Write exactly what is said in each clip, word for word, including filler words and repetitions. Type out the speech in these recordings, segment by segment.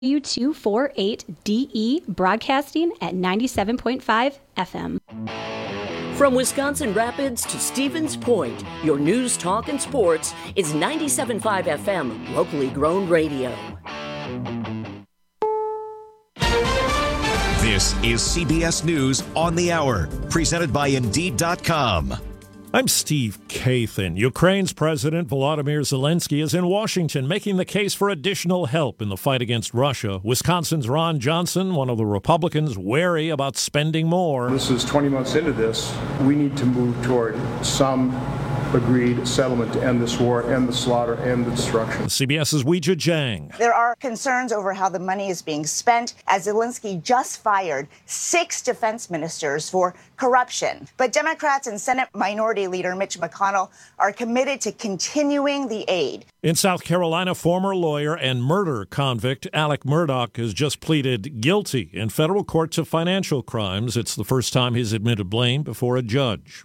W two forty-eight D E, broadcasting at ninety-seven point five F M. From Wisconsin Rapids to Stevens Point, your news, talk, and sports is ninety-seven point five F M, locally grown radio. This is C B S News on the Hour, presented by Indeed dot com. I'm Steve Kathan. Ukraine's President Volodymyr Zelensky is in Washington making the case for additional help in the fight against Russia. Wisconsin's Ron Johnson, one of the Republicans, wary about spending more. This is twenty months into this. We need to move toward some agreed settlement to end this war, end the slaughter, end the destruction. CBS's Weijia Jiang. There are concerns over how the money is being spent, as Zelensky just fired six defense ministers for corruption. But Democrats and Senate Minority Leader Mitch McConnell are committed to continuing the aid. In South Carolina, former lawyer and murder convict Alec Murdaugh has just pleaded guilty in federal court to financial crimes. It's the first time he's admitted blame before a judge.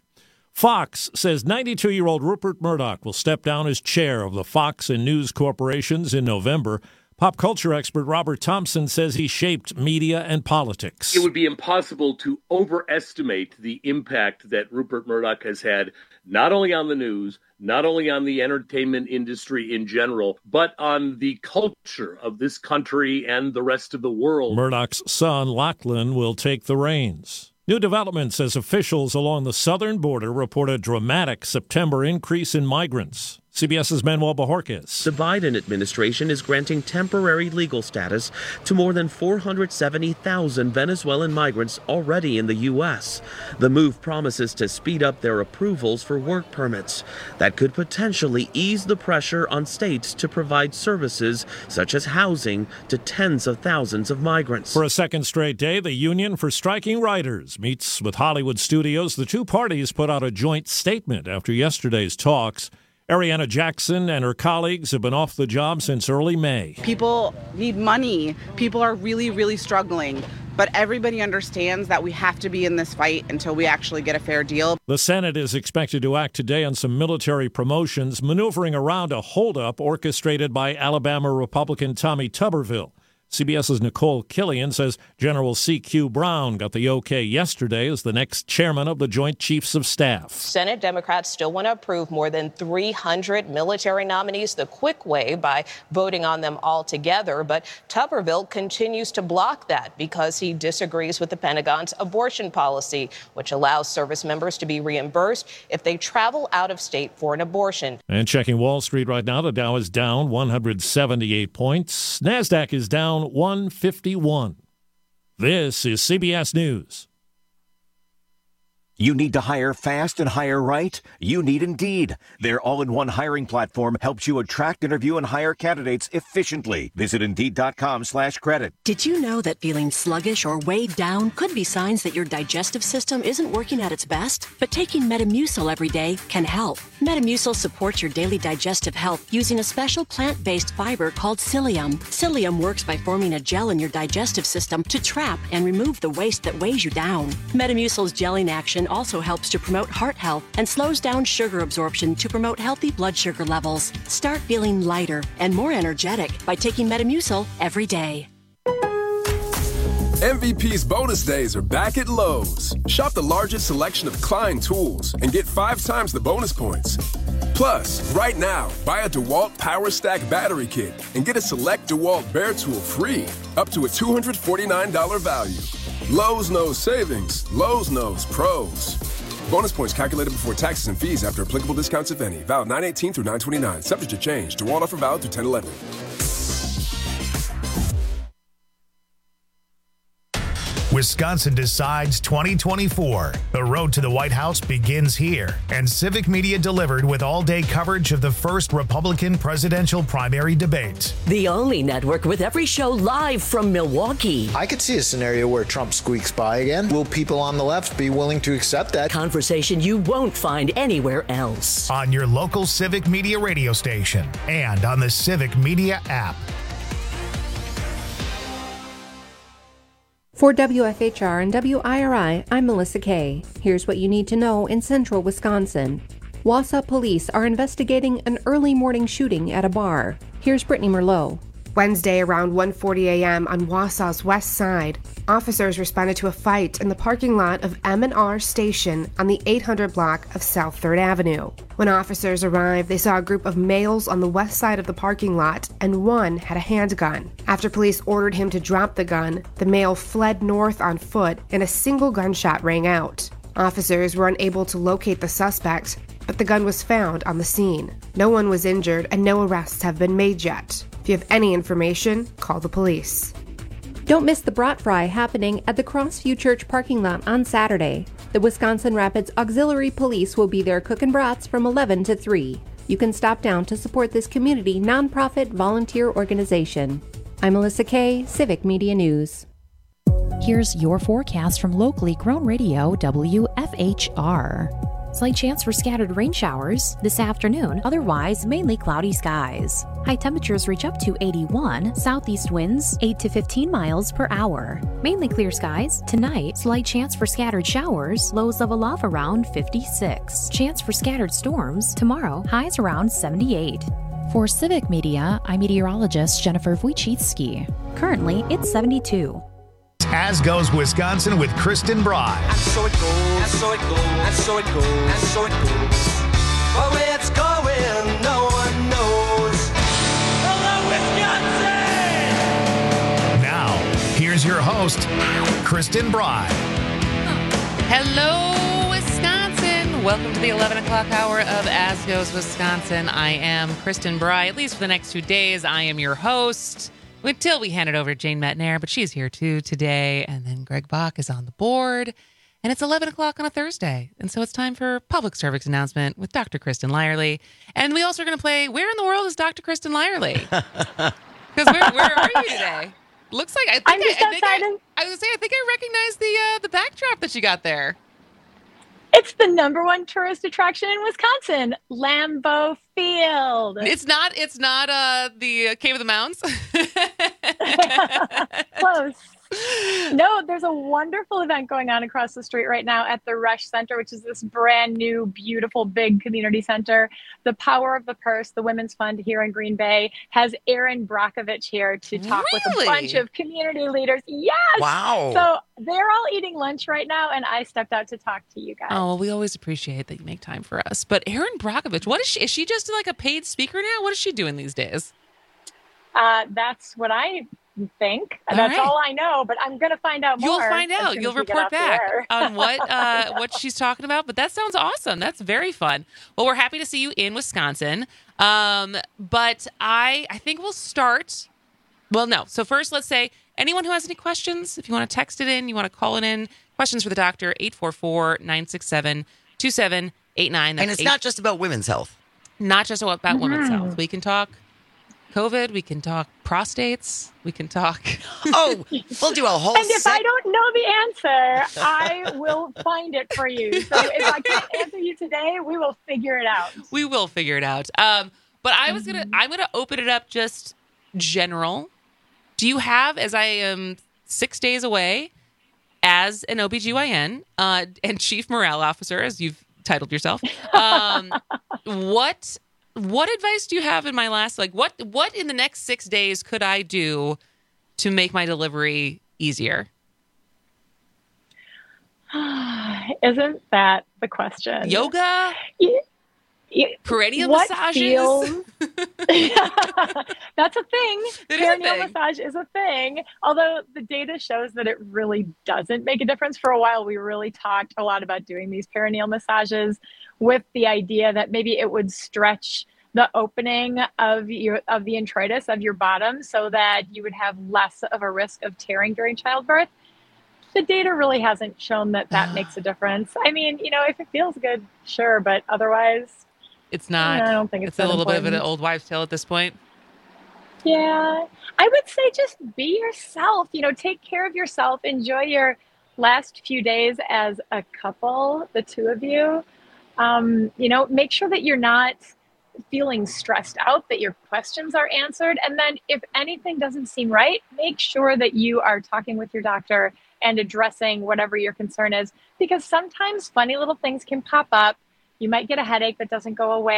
Fox says ninety-two-year-old Rupert Murdoch will step down as chair of the Fox and News corporations in November. Pop culture expert Robert Thompson says he shaped media and politics. It would be impossible to overestimate the impact that Rupert Murdoch has had, not only on the news, not only on the entertainment industry in general, but on the culture of this country and the rest of the world. Murdoch's son, Lachlan, will take the reins. New developments as officials along the southern border report a dramatic September increase in migrants. CBS's Manuel Bojorquez. The Biden administration is granting temporary legal status to more than four hundred seventy thousand Venezuelan migrants already in the U S. The move promises to speed up their approvals for work permits. That could potentially ease the pressure on states to provide services such as housing to tens of thousands of migrants. For a second straight day, the Union for Striking Writers meets with Hollywood studios. The two parties put out a joint statement after yesterday's talks. Ariana Jackson and her colleagues have been off the job since early May. People need money. People are really, really struggling. But everybody understands that we have to be in this fight until we actually get a fair deal. The Senate is expected to act today on some military promotions, maneuvering around a holdup orchestrated by Alabama Republican Tommy Tuberville. CBS's Nicole Killian says General C Q Brown got the okay yesterday as the next chairman of the Joint Chiefs of Staff. Senate Democrats still want to approve more than three hundred military nominees the quick way by voting on them all together. But Tuberville continues to block that because he disagrees with the Pentagon's abortion policy, which allows service members to be reimbursed if they travel out of state for an abortion. And checking Wall Street right now, the Dow is down one hundred seventy-eight points. NASDAQ is down one fifty-one. This is C B S News. You need to hire fast and hire right? You need Indeed. Their all-in-one hiring platform helps you attract, interview, and hire candidates efficiently. Visit Indeed.com slash credit. Did you know that feeling sluggish or weighed down could be signs that your digestive system isn't working at its best? But taking Metamucil every day can help. Metamucil supports your daily digestive health using a special plant-based fiber called psyllium. Psyllium works by forming a gel in your digestive system to trap and remove the waste that weighs you down. Metamucil's gelling action also helps to promote heart health and slows down sugar absorption to promote healthy blood sugar levels. Start feeling lighter and more energetic by taking Metamucil every day. M V P's bonus days are back at Lowe's. Shop the largest selection of Klein tools and get five times the bonus points. Plus, right now, buy a DeWalt Power Stack battery kit and get a select DeWalt Bear tool free, up to a two hundred forty-nine dollars value. Lowe's knows savings. Lowe's knows pros. Bonus points calculated before taxes and fees after applicable discounts, if any. Valid nine eighteen through nine twenty-nine. Subject to change. DeWalt offer valid through ten eleven. Wisconsin Decides twenty twenty-four. The road to the White House begins here, and Civic Media delivered with all-day coverage of the first Republican presidential primary debate. The only network with every show live from Milwaukee. I could see a scenario where Trump squeaks by again. Will people on the left be willing to accept that? Conversation you won't find anywhere else. On your local Civic Media radio station and on the Civic Media app. For W F H R and W I R I, I'm Melissa Kay. Here's what you need to know in central Wisconsin. Wausau police are investigating an early morning shooting at a bar. Here's Brittany Merlot. Wednesday around one forty a.m. on Wausau's west side, officers responded to a fight in the parking lot of M and R Station on the eight hundred block of South third Avenue. When officers arrived, they saw a group of males on the west side of the parking lot, and one had a handgun. After police ordered him to drop the gun, the male fled north on foot, and a single gunshot rang out. Officers were unable to locate the suspect, but the gun was found on the scene. No one was injured, and no arrests have been made yet. If you have any information, call the police. Don't miss the Brat Fry happening at the Crossview Church parking lot on Saturday. The Wisconsin Rapids Auxiliary Police will be there cooking brats from eleven to three. You can stop down to support this community nonprofit volunteer organization. I'm Melissa Kay, Civic Media News. Here's your forecast from locally grown radio W F H R. Slight chance for scattered rain showers this afternoon, otherwise mainly cloudy skies. High temperatures reach up to eighty-one, southeast winds eight to fifteen miles per hour. Mainly clear skies. Tonight, slight chance for scattered showers, lows level off around fifty-six. Chance for scattered storms. Tomorrow, highs around seventy-eight. For Civic Media, I'm meteorologist Jennifer Wojcicki. Currently, it's seventy-two. As Goes Wisconsin with Kristen Bry. And so it goes, and so it goes, and so it goes, and so it goes. But where it's going, no one knows. Hello, Wisconsin! Now, here's your host, Kristen Bry. Hello, Wisconsin. Welcome to the eleven o'clock hour of As Goes Wisconsin. I am Kristen Bry. At least for the next two days, I am your host. Until we hand it over to Jane Metnair, but she's here too today. And then Greg Bach is on the board. And it's eleven o'clock on a Thursday. And so it's time for public service announcement with Doctor Kristen Lyerly. And we also are going to play Where in the World is Doctor Kristen Lyerly? Because where, where are you today? Looks like I think I'm just I, I, think outside I, of- I was gonna say I think I recognize the uh, the backdrop that you got there. It's the number one tourist attraction in Wisconsin, Lambeau Field. It's not. It's not uh, the uh, Cave of the Mounds. Close. No, there's a wonderful event going on across the street right now at the Rush Center, which is this brand new, beautiful, big community center. The Power of the Purse, the Women's Fund here in Green Bay, has Erin Brockovich here to talk Really? with a bunch of community leaders. Yes! Wow. So they're all eating lunch right now, and I stepped out to talk to you guys. Oh, well, we always appreciate that you make time for us. But Erin Brockovich, what is she? Is she just like a paid speaker now? What is she doing these days? Uh, that's what I think. All That's right. all I know, but I'm going to find out more. You'll find as out. soon You'll as we get report off the back air. on what uh, what she's talking about. But that sounds awesome. That's very fun. Well, we're happy to see you in Wisconsin. Um, but I I think we'll start. Well, no. So first, let's say anyone who has any questions, if you want to text it in, you want to call it in, questions for the doctor, eight four four, nine six seven, two seven eight nine. And it's not just about women's health. Not just about Mm-hmm. women's health. We can talk COVID. We can talk prostates. We can talk. Oh, we'll do a whole And if sec- I don't know the answer, I will find it for you. So if I can't answer you today, we will figure it out. We will figure it out. Um, but I was gonna. I'm gonna open it up just general. Do you have, as I am six days away, as an O B G Y N uh, and chief morale officer, as you've titled yourself, um, what what advice do you have in my last? Like, what what in the next six days could I do to make my delivery easier? Isn't that the question? Yoga, Yeah. Yeah. perineal What massages. feels- That's a thing. It is a Perineal thing. massage is a thing. Although the data shows that it really doesn't make a difference. For a while, we really talked a lot about doing these perineal massages with the idea that maybe it would stretch the opening of your of the introitus of your bottom so that you would have less of a risk of tearing during childbirth. The data really hasn't shown that that makes a difference. I mean, you know, if it feels good, sure, but otherwise, It's not. I don't think it's It's a that little bit of an important. old wives' tale at this point. Yeah, I would say just be yourself, you know, take care of yourself, enjoy your last few days as a couple, the two of you. Um, you know, make sure that you're not feeling stressed out, that your questions are answered. And then if anything doesn't seem right, make sure that you are talking with your doctor and addressing whatever your concern is, because sometimes funny little things can pop up. You might get a headache that doesn't go away.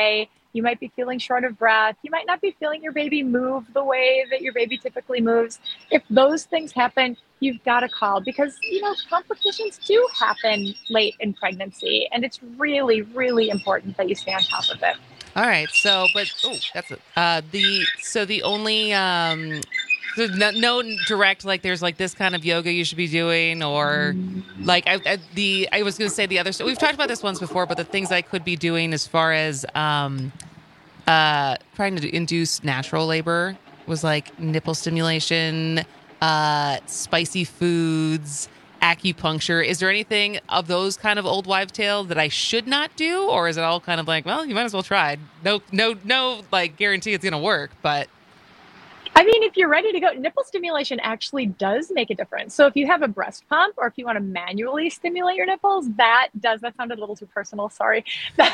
You might be feeling short of breath. You might not be feeling your baby move the way that your baby typically moves. If those things happen, you've got to call because, you know, complications do happen late in pregnancy. And it's really, really important that you stay on top of it. All right. So, but, oh, that's it. Uh, the, so the only, um, there's no, no direct, like, there's like this kind of yoga you should be doing, or like I, I the, I was going to say the other, so we've talked about this once before, but the things I could be doing as far as, um, uh, trying to induce natural labor was like nipple stimulation, uh, spicy foods, acupuncture. Is there anything of those kind of old wives' tale that I should not do? Or is it all kind of like, well, you might as well try. No, no, no, like guarantee it's going to work, but. I mean, if you're ready to go, nipple stimulation actually does make a difference. So if you have a breast pump or if you want to manually stimulate your nipples, that does, that sounded a little too personal, sorry. But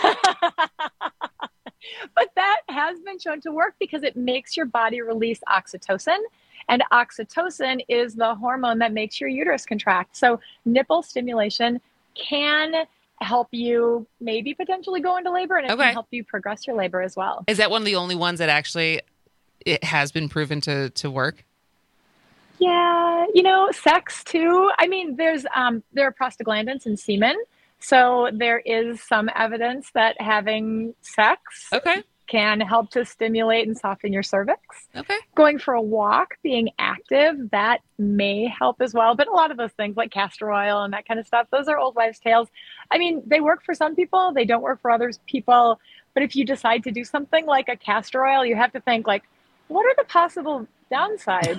that has been shown to work because it makes your body release oxytocin. And oxytocin is the hormone that makes your uterus contract. So nipple stimulation can help you maybe potentially go into labor, and it Okay. can help you progress your labor as well. Is that one of the only ones that actually it has been proven to, to work? Yeah, you know, sex too. I mean, there's um, there are prostaglandins in semen, so there is some evidence that having sex okay. can help to stimulate and soften your cervix. Okay. Going for a walk, being active, that may help as well. But a lot of those things like castor oil and that kind of stuff, those are old wives' tales. I mean, they work for some people, they don't work for other people. But if you decide to do something like a castor oil, you have to think like, what are the possible downsides?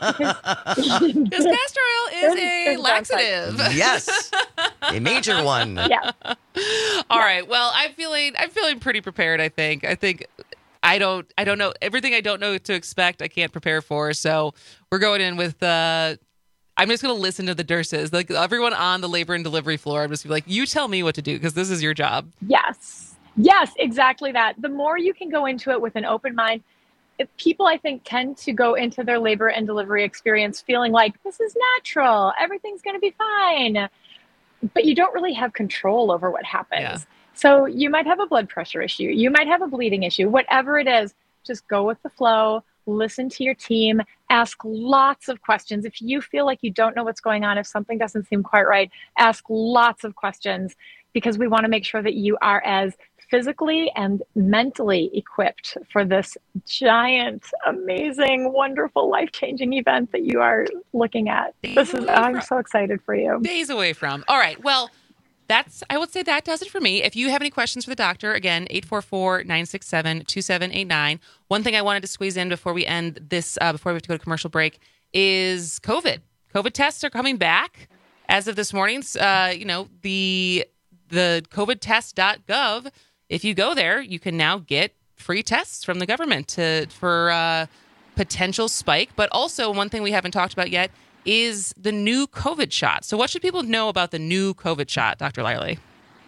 Because castor oil is There's- a there's laxative. Yes, a major one. Yeah. All right. Well, I'm feeling I'm feeling pretty prepared. I think. I think I don't I don't know everything. I don't know what to expect. I can't prepare for. So we're going in with. Uh, I'm just going to listen to the nurses, like everyone on the labor and delivery floor. I'm just gonna be like, you tell me what to do because this is your job. Yes. Yes, exactly that. The more you can go into it with an open mind. If people, I think, tend to go into their labor and delivery experience feeling like this is natural, everything's going to be fine, but you don't really have control over what happens. Yeah. So you might have a blood pressure issue, you might have a bleeding issue, whatever it is, just go with the flow, listen to your team, ask lots of questions. If you feel like you don't know what's going on, if something doesn't seem quite right, ask lots of questions because we want to make sure that you are as physically and mentally equipped for this giant, amazing, wonderful, life-changing event that you are looking at. This is, I'm so excited for you. Days away from. All right. Well, that's, I would say that does it for me. If you have any questions for the doctor, again, eight four four, nine six seven, two seven eight nine. One thing I wanted to squeeze in before we end this, uh, before we have to go to commercial break is COVID. COVID tests are coming back as of this morning. Uh, you know, the, the covid test dot gov. If you go there, you can now get free tests from the government to for uh, potential spike. But also, one thing we haven't talked about yet is the new COVID shot. So what should people know about the new COVID shot, Doctor Liley?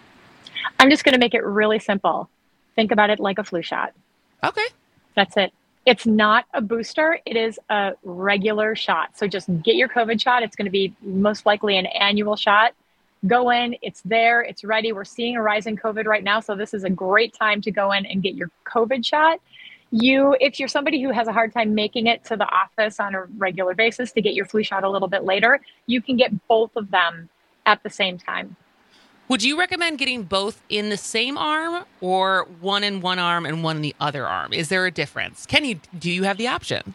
I'm just going to make it really simple. Think about it like a flu shot. Okay. That's it. It's not a booster. It is a regular shot. So just get your COVID shot. It's going to be most likely an annual shot. Go in, it's there, it's ready. We're seeing a rise in COVID right now, so this is a great time to go in and get your COVID shot. You, if you're somebody who has a hard time making it to the office on a regular basis to get your flu shot a little bit later, you can get both of them at the same time. Would you recommend getting both in the same arm or one in one arm and one in the other arm? Is there a difference? Can you, do you have the option?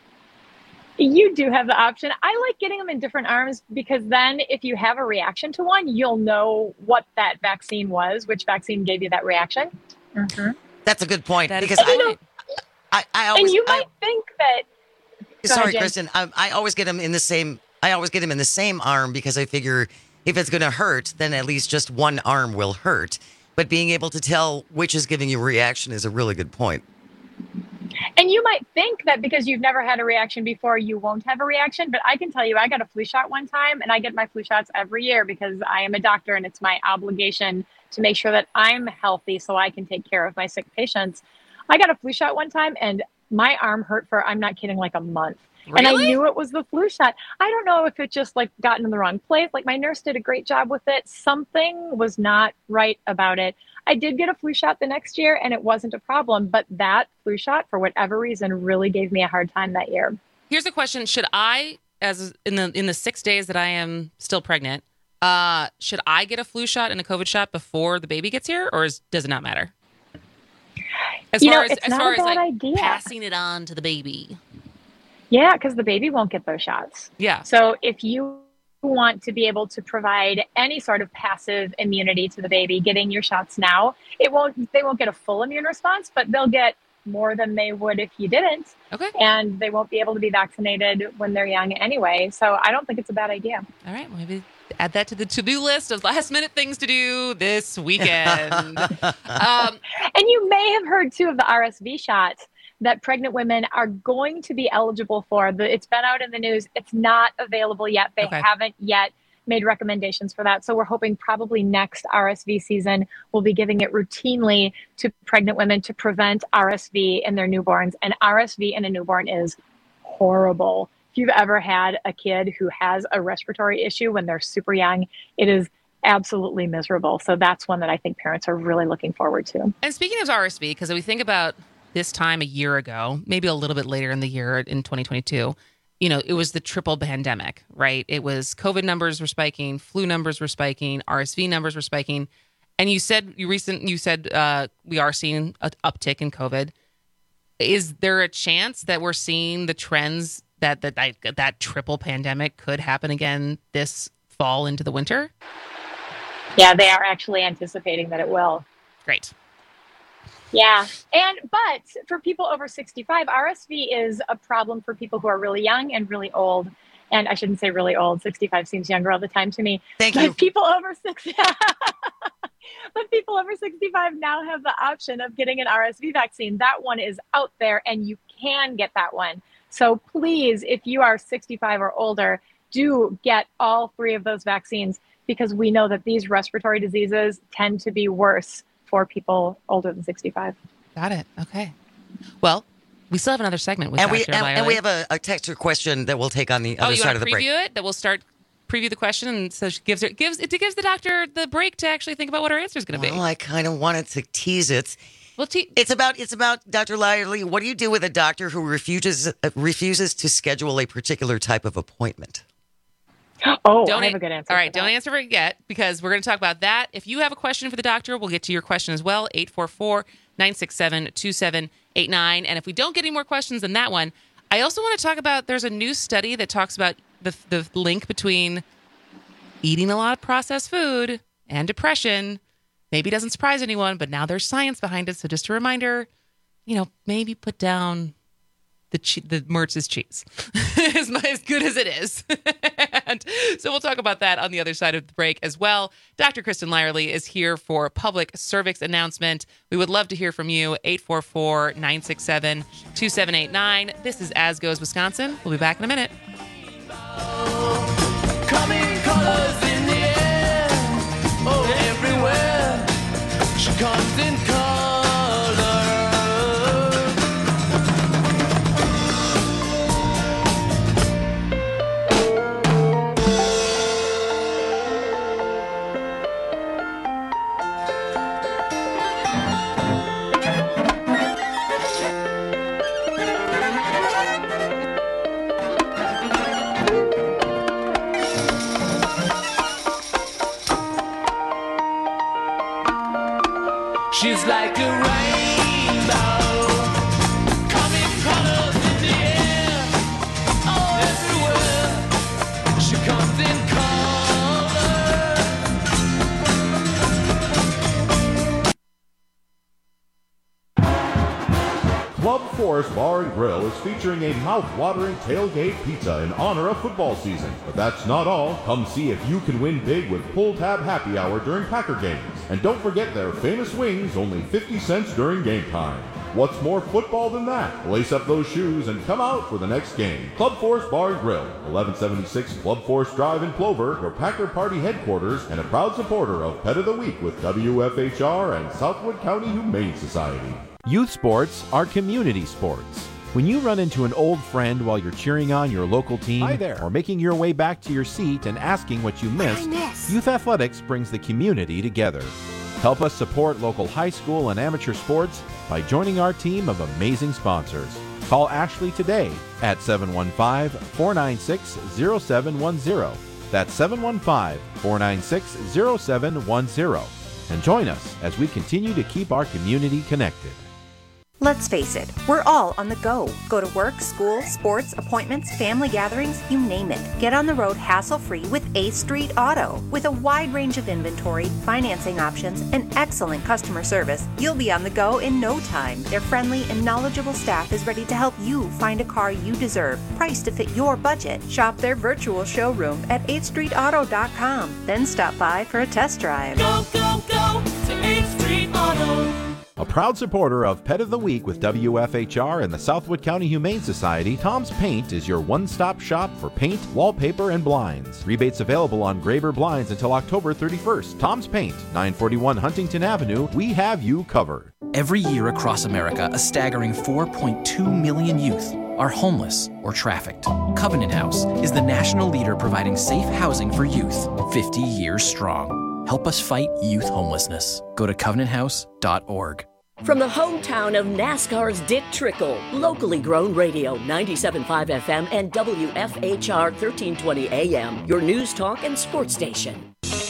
You do have the option. I like getting them in different arms because then if you have a reaction to one, you'll know what that vaccine was, which vaccine gave you that reaction. Mm-hmm. That's a good point That because is- I, You know, I, I always. and you I- might think that. Go Sorry, ahead, Jen. Kristen. I, I always get them in the same. I always get them in the same arm because I figure if it's going to hurt, then at least just one arm will hurt. But being able to tell which is giving you a reaction is a really good point. And you might think that because you've never had a reaction before, you won't have a reaction. But I can tell you, I got a flu shot one time, and I get my flu shots every year because I am a doctor and it's my obligation to make sure that I'm healthy so I can take care of my sick patients. I got a flu shot one time and my arm hurt for, I'm not kidding, like a month. And I Really? knew it was the flu shot. I don't know if it just like got in the wrong place. Like my nurse did a great job with it. Something was not right about it. I did get a flu shot the next year and it wasn't a problem, but that flu shot, for whatever reason, really gave me a hard time that year. Here's a question. Should I, as in the in the six days that I am still pregnant, uh, should I get a flu shot and a COVID shot before the baby gets here, or is, does it not matter? As you far know, as, it's as not far a as bad like idea. passing it on to the baby. Yeah, because the baby won't get those shots. Yeah. So if you want to be able to provide any sort of passive immunity to the baby, getting your shots now, it won't. They won't get a full immune response, but they'll get more than they would if you didn't. Okay. And they won't be able to be vaccinated when they're young anyway. So I don't think it's a bad idea. All right, well, maybe add that to the to-do list of last-minute things to do this weekend. um, and you may have heard, too, of the R S V shot that pregnant women are going to be eligible for. The, it's been out in the news. It's not available yet. They Okay. haven't yet made recommendations for that. So we're hoping probably next R S V season, we'll be giving it routinely to pregnant women to prevent R S V in their newborns. And R S V in a newborn is horrible. If you've ever had a kid who has a respiratory issue when they're super young, it is absolutely miserable. So that's one that I think parents are really looking forward to. And speaking of R S V, because we think about this time a year ago, maybe a little bit later in the year in twenty twenty-two, you know, it was the triple pandemic, right? It was COVID numbers were spiking, flu numbers were spiking, R S V numbers were spiking. And you said you recent you said uh, we are seeing an uptick in COVID. Is there a chance that we're seeing the trends that that that, that triple pandemic could happen again this fall into the winter? Yeah, they are actually anticipating that it will. Great. Yeah. And but for people over sixty-five, R S V is a problem for people who are really young and really old. And I shouldn't say really old. sixty-five seems younger all the time to me. Thank but you. People over sixty But people over sixty-five now have the option of getting an R S V vaccine. That one is out there and you can get that one. So please, if you are sixty-five or older, do get all three of those vaccines because we know that these respiratory diseases tend to be worse for people older than sixty-five. Got it. Okay. Well, we still have another segment with And Doctor we and, Lyerly. and we have a, a texture question that we'll take on the oh, other you side want of to the break. preview it? That we'll start preview the question, and so she gives her gives it gives the doctor the break to actually think about what her answer is going to be. Well, I kind of wanted to tease it. Well, te- it's about it's about Doctor Lyerly. What do you do with a doctor who refuses uh, refuses to schedule a particular type of appointment? Oh, don't I have a good answer. All right, for don't that. answer it yet because we're going to talk about that. If you have a question for the doctor, we'll get to your question as well. eight four four, nine six seven, two seven eight nine. And if we don't get any more questions than that one, I also want to talk about there's a new study that talks about the the link between eating a lot of processed food and depression. Maybe it doesn't surprise anyone, but now there's science behind it. So just a reminder, you know, maybe put down the che- the Mertz's cheese as, as good as it is. And so we'll talk about that on the other side of the break as well. Doctor Kristen Lyerly is here for public cervix announcement. We would love to hear from you. eight four four, nine six seven, two seven eight nine. This is As Goes Wisconsin. We'll be back in a minute. Coming colors in the air, oh, everywhere. She comes in color. She's like a rainbow, coming colors in the air, oh, everywhere. She comes in color. Club Forest Bar and Grill is featuring a mouth-watering tailgate pizza in honor of football season. But that's not all. Come see if you can win big with Pull Tab Happy Hour during Packer games. And don't forget their famous wings, only fifty cents during game time. What's more football than that? Lace up those shoes and come out for the next game. Club Forest Bar and Grill, eleven seventy-six Club Forest Drive in Plover, your Packer Party headquarters, and a proud supporter of Pet of the Week with W F H R and Southwood County Humane Society. Youth sports are community sports. When you run into an old friend while you're cheering on your local team Hi there. or making your way back to your seat and asking what you missed, miss? Youth Athletics brings the community together. Help us support local high school and amateur sports by joining our team of amazing sponsors. Call Ashley today at seven one five, four nine six, zero seven one zero. That's seven one five, four nine six, zero seven one zero. And join us as we continue to keep our community connected. Let's face it, we're all on the go. Go to work, school, sports, appointments, family gatherings, you name it. Get on the road hassle-free with eighth Street Auto. With a wide range of inventory, financing options, and excellent customer service, you'll be on the go in no time. Their friendly and knowledgeable staff is ready to help you find a car you deserve, priced to fit your budget. Shop their virtual showroom at eighth street auto dot com. Then stop by for a test drive. Go, go, go to eighth Street Auto. A proud supporter of Pet of the Week with W F H R and the Southwood County Humane Society, Tom's Paint is your one-stop shop for paint, wallpaper, and blinds. Rebates available on Graver blinds until October thirty-first. Tom's Paint, nine forty-one Huntington Avenue. We have you covered. Every year across America, a staggering four point two million youth are homeless or trafficked. Covenant House is the national leader providing safe housing for youth, fifty years strong. Help us fight youth homelessness. Go to covenant house dot org. From the hometown of NASCAR's Dick Trickle, locally grown radio, ninety-seven point five F M and W F H R thirteen twenty A M, your news talk and sports station.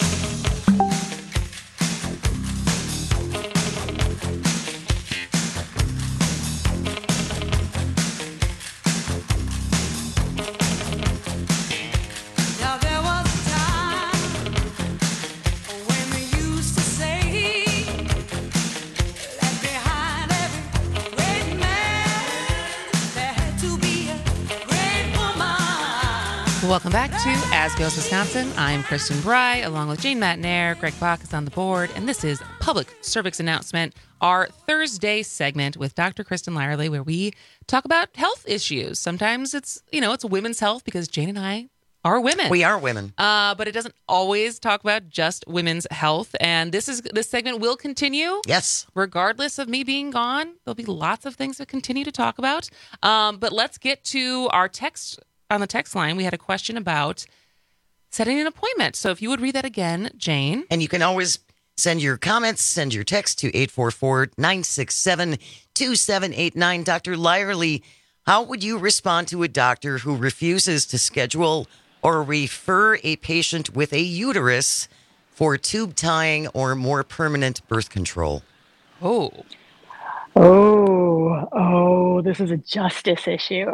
Welcome back to As Goes Wisconsin. I'm Kristen Bry, along with Jane Matnair. Greg Bach is on the board, and this is Public Cervix Announcement, our Thursday segment with Doctor Kristen Lyerly, where we talk about health issues. Sometimes it's, you know, it's women's health because Jane and I are women. We are women. Uh, but it doesn't always talk about just women's health. And this is this segment will continue. Yes. Regardless of me being gone, there'll be lots of things to continue to talk about. Um, but let's get to our text. On the text line, we had a question about setting an appointment. So if you would read that again, Jane. And you can always send your comments, send your text to eight four four, nine six seven, two seven eight nine. Doctor Lyerly, how would you respond to a doctor who refuses to schedule or refer a patient with a uterus for tube tying or more permanent birth control? Oh. Oh, oh, this is a justice issue.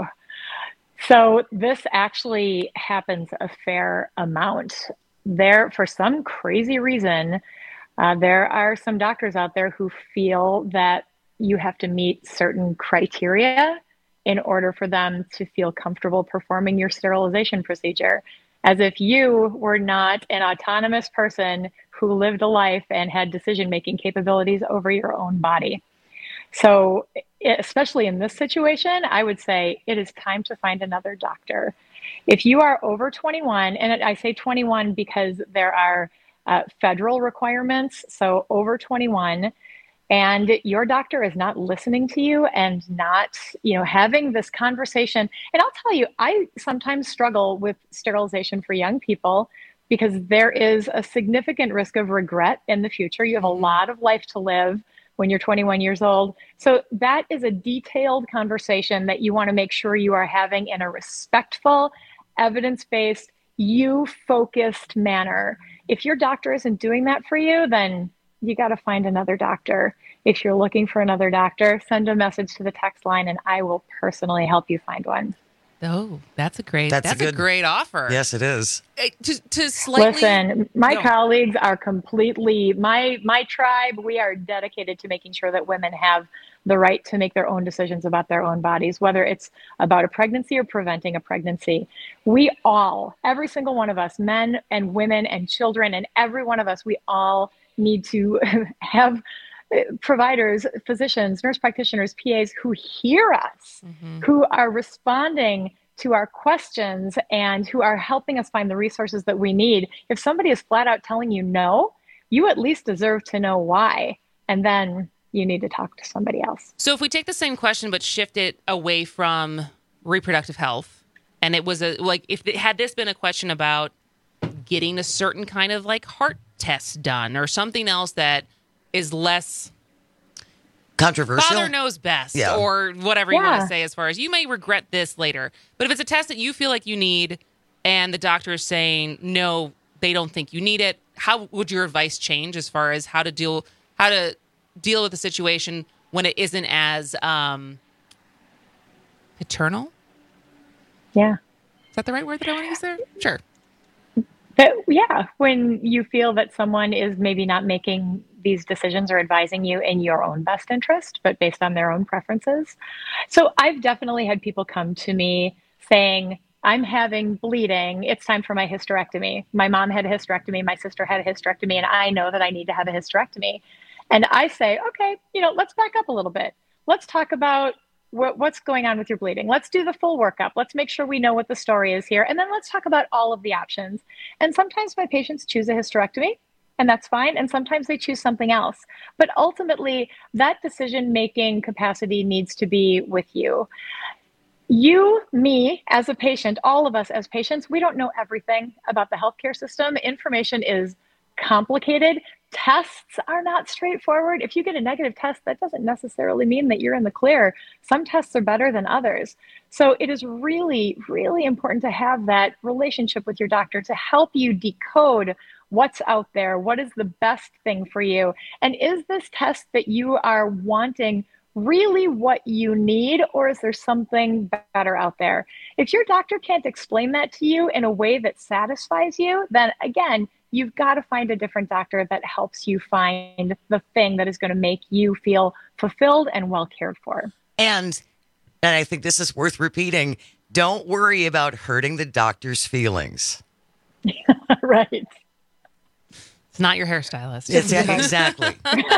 So this actually happens a fair amount. There, for some crazy reason, uh, there are some doctors out there who feel that you have to meet certain criteria in order for them to feel comfortable performing your sterilization procedure, as if you were not an autonomous person who lived a life and had decision-making capabilities over your own body. So especially in this situation, I would say it is time to find another doctor. If you are over twenty-one, and I say twenty-one because there are uh, federal requirements, so over twenty-one, and your doctor is not listening to you and not, you know, having this conversation. And I'll tell you, I sometimes struggle with sterilization for young people because there is a significant risk of regret in the future. You have a lot of life to live when you're twenty-one years old. So that is a detailed conversation that you want to make sure you are having in a respectful, evidence-based, you-focused manner. If your doctor isn't doing that for you, then you got to find another doctor. If you're looking for another doctor, send a message to the text line and I will personally help you find one. Oh, that's a great, That's, that's a, a, good, great offer. Yes, it is. Uh, To, to slightly, Listen, my no. colleagues are completely, my my tribe, we are dedicated to making sure that women have the right to make their own decisions about their own bodies, whether it's about a pregnancy or preventing a pregnancy. We all, every single one of us, men and women and children, and every one of us, we all need to have providers, physicians, nurse practitioners, P As who hear us, mm-hmm. who are responding to our questions and who are helping us find the resources that we need. If somebody is flat out telling you no, you at least deserve to know why. And then you need to talk to somebody else. So if we take the same question, but shift it away from reproductive health, and it was a, like, if it, had this been a question about getting a certain kind of like heart test done or something else that is less controversial. Father knows best, Yeah. or whatever you Yeah. want to say as far as you may regret this later. But if it's a test that you feel like you need and the doctor is saying, no, they don't think you need it, how would your advice change as far as how to deal how to deal with the situation when it isn't as um, paternal? Yeah. Is that the right word that I want to use there? Sure. But yeah, when you feel that someone is maybe not making these decisions or advising you in your own best interest, but based on their own preferences. So I've definitely had people come to me saying, I'm having bleeding. It's time for my hysterectomy. My mom had a hysterectomy. My sister had a hysterectomy, and I know that I need to have a hysterectomy. And I say, okay, you know, let's back up a little bit. Let's talk about wh- what's going on with your bleeding. Let's do the full workup. Let's make sure we know what the story is here. And then let's talk about all of the options. And sometimes my patients choose a hysterectomy, and that's fine. And sometimes they choose something else. But ultimately, that decision-making capacity needs to be with you. You, me, as a patient, all of us as patients, we don't know everything about the healthcare system. Information is complicated. Tests are not straightforward. If you get a negative test, that doesn't necessarily mean that you're in the clear. Some tests are better than others. So it is really, really important to have that relationship with your doctor to help you decode what's out there, what is the best thing for you, and is this test that you are wanting really what you need, or is there something better out there? If your doctor can't explain that to you in a way that satisfies you, then again, you've got to find a different doctor that helps you find the thing that is going to make you feel fulfilled and well cared for. And, and I think this is worth repeating, don't worry about hurting the doctor's feelings. Right. It's not your hairstylist. It's, exactly.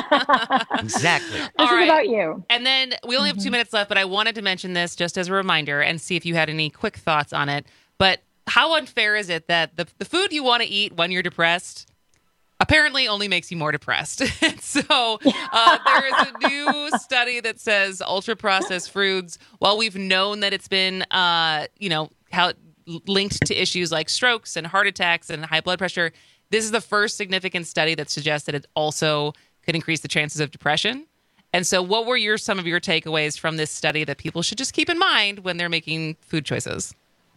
Exactly. This All is right. about you. And then we only have two minutes left, but I wanted to mention this just as a reminder and see if you had any quick thoughts on it. But how unfair is it that the, the food you want to eat when you're depressed apparently only makes you more depressed? So uh, there is a new study that says ultra-processed foods, while we've known that it's been, uh, you know, how linked to issues like strokes and heart attacks and high blood pressure, this is the first significant study that suggests that it also could increase the chances of depression. And so what were your some of your takeaways from this study that people should just keep in mind when they're making food choices?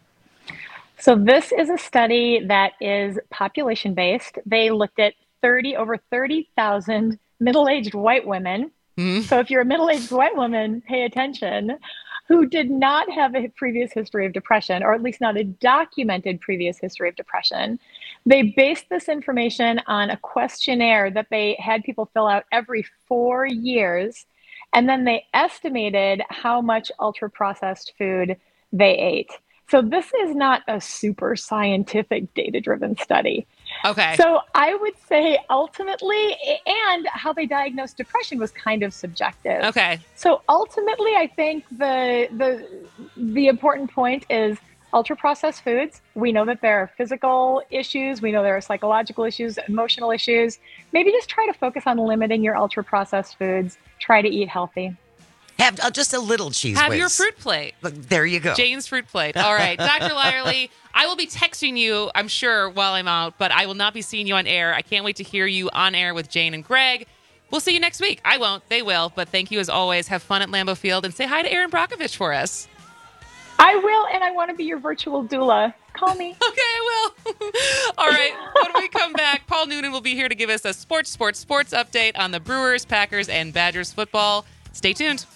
So this is a study that is population-based. They looked at thirty over thirty thousand middle-aged white women. Mm-hmm. So if you're a middle-aged white woman, pay attention, who did not have a previous history of depression, or at least not a documented previous history of depression. They based this information on a questionnaire that they had people fill out every four years, and then they estimated how much ultra-processed food they ate. So this is not a super scientific data-driven study. Okay. So I would say ultimately, and how they diagnosed depression was kind of subjective. Okay. So ultimately, I think the the the important point is ultra-processed foods. We know that there are physical issues. We know there are psychological issues, emotional issues. Maybe just try to focus on limiting your ultra-processed foods. Try to eat healthy. Have uh, just a little cheese Have whiz. your fruit plate. Look, there you go. Jane's fruit plate. All right. Doctor Lyerly, I will be texting you, I'm sure, while I'm out, but I will not be seeing you on air. I can't wait to hear you on air with Jane and Greg. We'll see you next week. I won't. They will. But thank you as always. Have fun at Lambeau Field and say hi to Aaron Brockovich for us. I will, and I want to be your virtual doula. Call me. Okay, I will. All right. When we come back, Paul Noonan will be here to give us a sports, sports, sports update on the Brewers, Packers, and Badgers football. Stay tuned.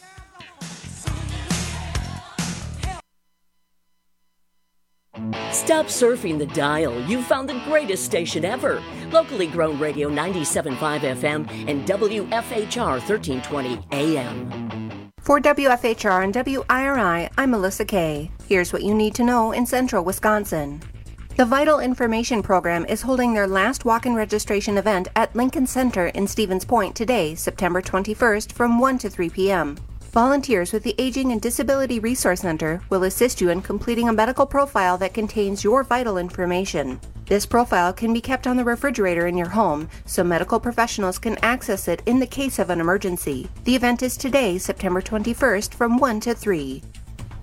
Stop surfing the dial. You've found the greatest station ever. Locally grown radio ninety-seven point five F M and W F H R thirteen twenty A M. For W F H R and W I R I, I'm Melissa Kay. Here's what you need to know in central Wisconsin. The Vital Information Program is holding their last walk-in registration event at Lincoln Center in Stevens Point today, September twenty-first, from one to three p.m. Volunteers with the Aging and Disability Resource Center will assist you in completing a medical profile that contains your vital information. This profile can be kept on the refrigerator in your home, so medical professionals can access it in the case of an emergency. The event is today, September twenty-first, from one to three.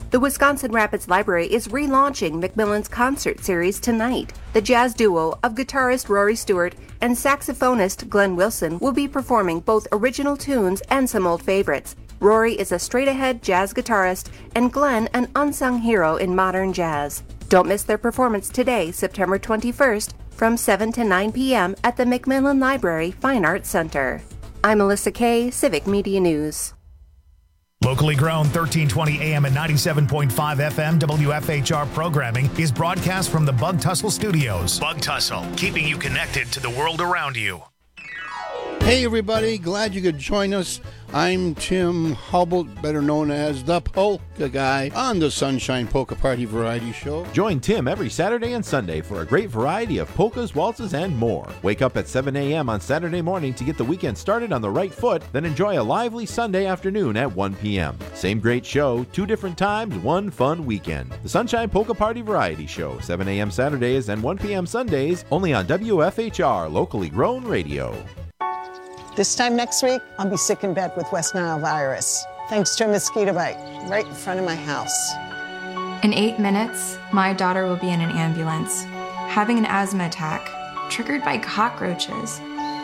The Wisconsin Rapids Library is relaunching Macmillan's concert series tonight. The jazz duo of guitarist Rory Stewart and saxophonist Glenn Wilson will be performing both original tunes and some old favorites. Rory is a straight-ahead jazz guitarist and Glenn an unsung hero in modern jazz. Don't miss their performance today, September twenty-first, from seven to nine p.m. at the Macmillan Library Fine Arts Center. I'm Melissa Kay, Civic Media News. Locally grown thirteen twenty A M and ninety-seven point five F M W F H R programming is broadcast from the Bug Tussle Studios. Bug Tussle, keeping you connected to the world around you. Hey everybody, glad you could join us. I'm Tim Hubble, better known as the Polka Guy, on the Sunshine Polka Party Variety Show. Join Tim every Saturday and Sunday for a great variety of polkas, waltzes, and more. Wake up at seven a.m. on Saturday morning to get the weekend started on the right foot, then enjoy a lively Sunday afternoon at one p.m. Same great show, two different times, one fun weekend. The Sunshine Polka Party Variety Show, seven a.m. Saturdays and one p.m. Sundays, only on W F H R, locally grown radio. This time next week, I'll be sick in bed with West Nile virus, thanks to a mosquito bite right in front of my house. In eight minutes, my daughter will be in an ambulance, having an asthma attack, triggered by cockroaches.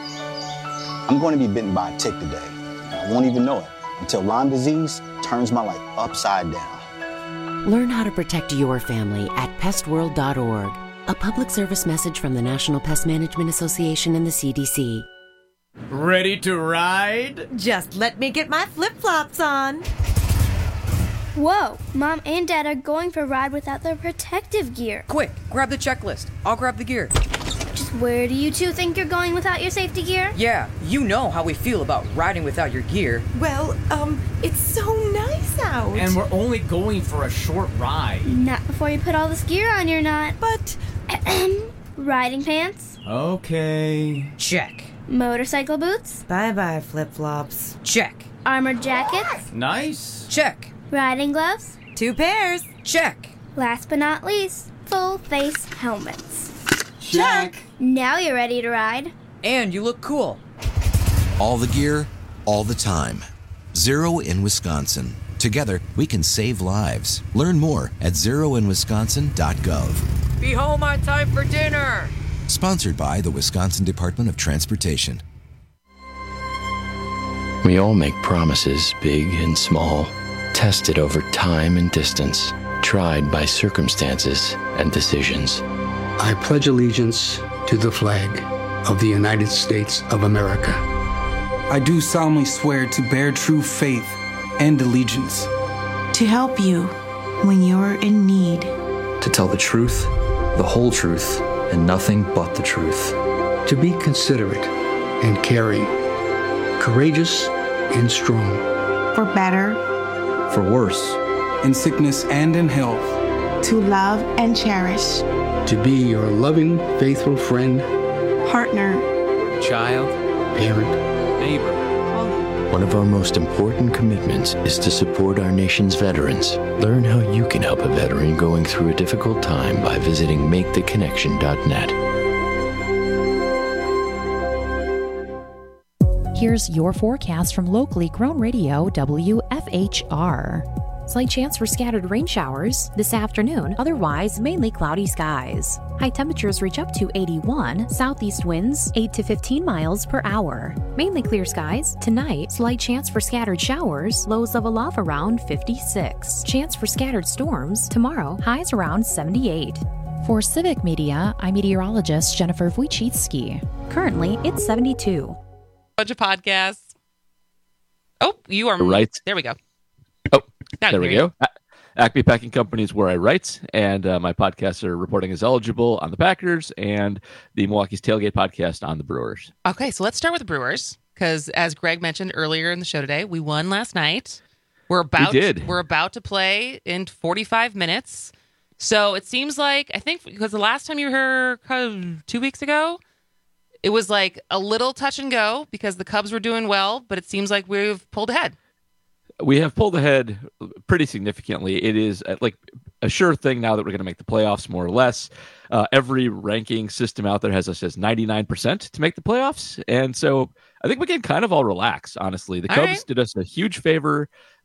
I'm going to be bitten by a tick today. I won't even know it until Lyme disease turns my life upside down. Learn how to protect your family at pest world dot org. A public service message from the National Pest Management Association and the C D C. Ready to ride? Just let me get my flip-flops on. Whoa, Mom and Dad are going for a ride without their protective gear. Quick, grab the checklist. I'll grab the gear. Just where do you two think you're going without your safety gear? Yeah, you know how we feel about riding without your gear. Well, um, it's so nice out. And we're only going for a short ride. Not before you put all this gear on, you're not. But... Riding pants? Okay. Check. Motorcycle boots? Bye-bye, flip-flops. Check. Armored jackets? Nice. Check. Riding gloves? Two pairs. Check. Last but not least, full face helmets. Check. Now you're ready to ride. And you look cool. All the gear, all the time. Zero in Wisconsin. Together, we can save lives. Learn more at zero in wisconsin dot gov. Be home on time for dinner. Sponsored by the Wisconsin Department of Transportation. We all make promises, big and small, tested over time and distance, tried by circumstances and decisions. I pledge allegiance to the flag of the United States of America. I do solemnly swear to bear true faith and allegiance. To help you when you're in need. To tell the truth, the whole truth, and nothing but the truth. To be considerate and caring, courageous and strong. For better. For worse. In sickness and in health. To love and cherish. To be your loving, faithful friend. Partner. Child. Parent. Neighbor. One of our most important commitments is to support our nation's veterans. Learn how you can help a veteran going through a difficult time by visiting make the connection dot net. Here's your forecast from locally grown radio W F H R. Slight chance for scattered rain showers this afternoon, otherwise mainly cloudy skies. High temperatures reach up to eighty-one, southeast winds eight to fifteen miles per hour. Mainly clear skies. Tonight, slight chance for scattered showers, lows level off around fifty-six. Chance for scattered storms. Tomorrow, highs around seventy-eight. For Civic Media, I'm meteorologist Jennifer Wojcicki. Currently, it's seventy-two. Bunch of podcasts. Oh, you are right. There we go. Oh, Now there we you. go. Acme Packing Company is where I write, and uh, my podcasts are Reporting as Eligible on the Packers and the Milwaukee's Tailgate podcast on the Brewers. Okay, so let's start with the Brewers, because as Greg mentioned earlier in the show today, we won last night. We're about we did. We're about to play in forty-five minutes. So it seems like, I think, because the last time you were here kind of two weeks ago, it was like a little touch and go because the Cubs were doing well, but it seems like we've pulled ahead. We have pulled ahead pretty significantly. It is uh, like a sure thing now that we're going to make the playoffs, more or less. Uh, every ranking system out there has us as ninety-nine percent to make the playoffs. And so I think we can kind of all relax, honestly. The All Cubs right. did us a huge favor.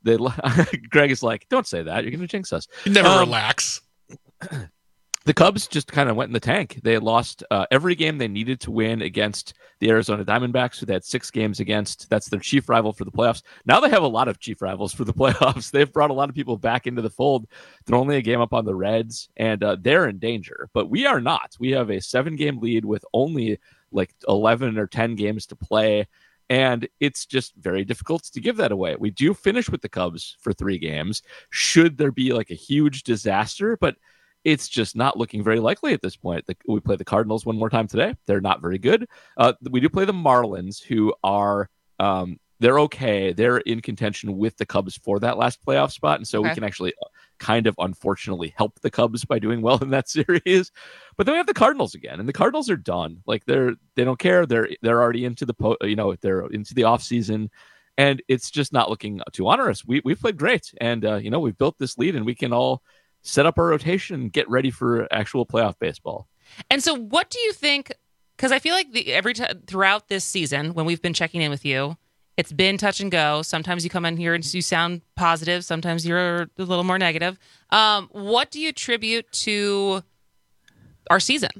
They Greg is like, don't say that. You're going to jinx us. You never um, relax. The Cubs just kind of went in the tank. They had lost uh, every game they needed to win against the Arizona Diamondbacks, who they had six games against. That's their chief rival for the playoffs. Now they have a lot of chief rivals for the playoffs. They've brought a lot of people back into the fold. They're only a game up on the Reds, and uh, they're in danger. But we are not. We have a seven-game lead with only like eleven or ten games to play, and it's just very difficult to give that away. We do finish with the Cubs for three games. Should there be like a huge disaster, but it's just not looking very likely at this point. The, we play the Cardinals one more time today. They're not very good. Uh, we do play the Marlins, who are um, they're okay. They're in contention with the Cubs for that last playoff spot, and so Okay. we can actually kind of unfortunately help the Cubs by doing well in that series. But then we have the Cardinals again, and the Cardinals are done. Like they're they don't care. They're they're already into the po- you know they're into the off season, and it's just not looking too onerous. We we've played great, and uh, you know we've built this lead, and we can all set up our rotation and get ready for actual playoff baseball. And so what do you think, because I feel like the, every time throughout this season, when we've been checking in with you, it's been touch and go. Sometimes you come in here and you sound positive. Sometimes you're a little more negative. Um, what do you attribute to our season?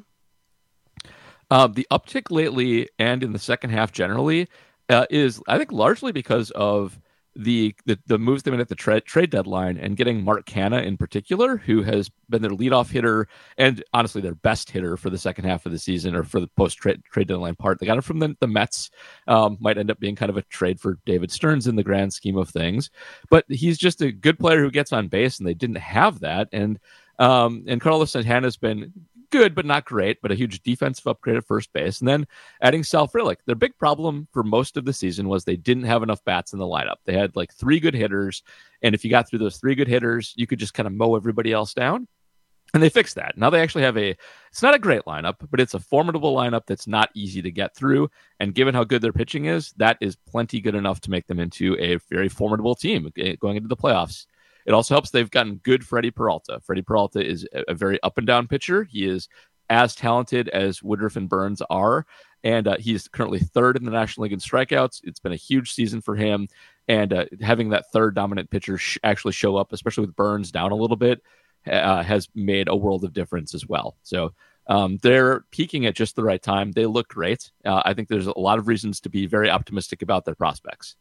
Uh, the uptick lately and in the second half generally uh, is, I think, largely because of the the, the moves they made at the tra- trade deadline and getting Mark Canha in particular, who has been their leadoff hitter and honestly their best hitter for the second half of the season or for the post trade trade deadline part. They got him from the, the Mets. Um, might end up being kind of a trade for David Stearns in the grand scheme of things, but he's just a good player who gets on base, and they didn't have that. And um, and Carlos Santana's been good, but not great, but a huge defensive upgrade at first base. And then adding Sal Frelick. Their big problem for most of the season was they didn't have enough bats in the lineup. They had like three good hitters, and if you got through those three good hitters, you could just kind of mow everybody else down. And they fixed that. Now they actually have a, it's not a great lineup, but it's a formidable lineup that's not easy to get through. And given how good their pitching is, that is plenty good enough to make them into a very formidable team going into the playoffs. It also helps they've gotten good Freddie Peralta. Freddie Peralta is a very up and down pitcher. He is as talented as Woodruff and Burns are, and uh, he's currently third in the National League in strikeouts. It's been a huge season for him, and uh, having that third dominant pitcher sh- actually show up, especially with Burns down a little bit, uh, has made a world of difference as well. So um, they're peaking at just the right time. They look great. Uh, I think there's a lot of reasons to be very optimistic about their prospects.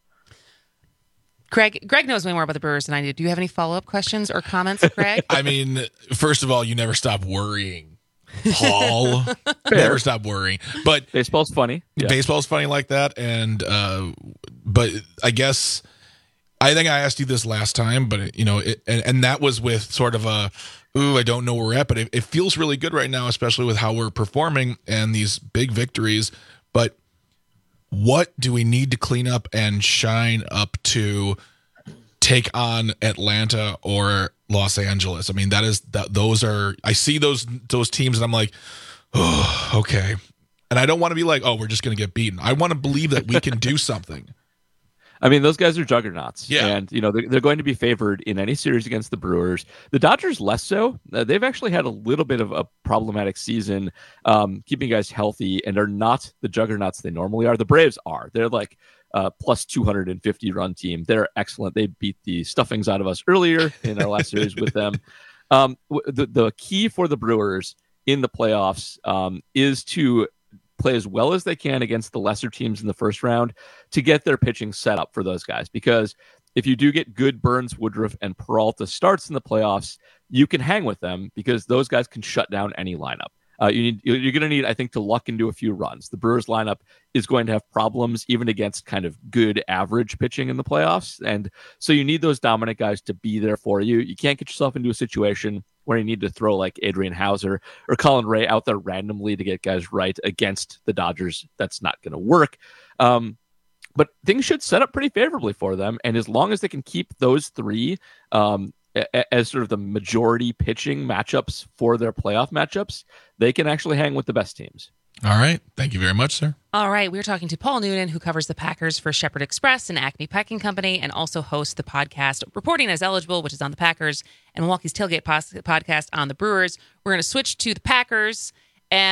Greg, Greg knows way more about the Brewers than I do. Do you have any follow-up questions or comments, Greg? I mean, first of all, you never stop worrying, Paul. Never stop worrying. But baseball's funny. Yeah. Baseball's funny like that. And uh, but I guess I think I asked you this last time, but you know, it, and, and that was with sort of a, ooh, I don't know where we're at, but it, it feels really good right now, especially with how we're performing and these big victories. But what do we need to clean up and shine up to take on Atlanta or Los Angeles? I mean, that is that those are, I see those those teams and I'm like, oh, okay. And I don't want to be like, oh, we're just going to get beaten. I want to believe that we can do something. I mean, those guys are juggernauts. Yeah. And, you know, they're, they're going to be favored in any series against the Brewers. The Dodgers less so. Uh, they've actually had a little bit of a problematic season um, keeping guys healthy and are not the juggernauts they normally are. The Braves are. They're like uh, plus two hundred fifty run team. They're excellent. They beat the stuffings out of us earlier in our last series with them. Um, the, the key for the Brewers in the playoffs um, is to play as well as they can against the lesser teams in the first round to get their pitching set up for those guys. Because if you do get good Burns, Woodruff, and Peralta starts in the playoffs, you can hang with them because those guys can shut down any lineup. Uh, you need, you're going to need, I think, to luck into a few runs. The Brewers lineup is going to have problems even against kind of good average pitching in the playoffs. And so you need those dominant guys to be there for you. You can't get yourself into a situation where you need to throw like Adrian Hauser or Colin Ray out there randomly to get guys right against the Dodgers. That's not going to work. Um, but things should set up pretty favorably for them. And as long as they can keep those three um, a- as sort of the majority pitching matchups for their playoff matchups, they can actually hang with the best teams. All right. Thank you very much, sir. All right. We're talking to Paul Noonan, who covers the Packers for Shepherd Express and Acme Packing Company, and also hosts the podcast Reporting as Eligible, which is on the Packers, and Milwaukee's Tailgate pos- podcast on the Brewers. We're going to switch to the Packers. And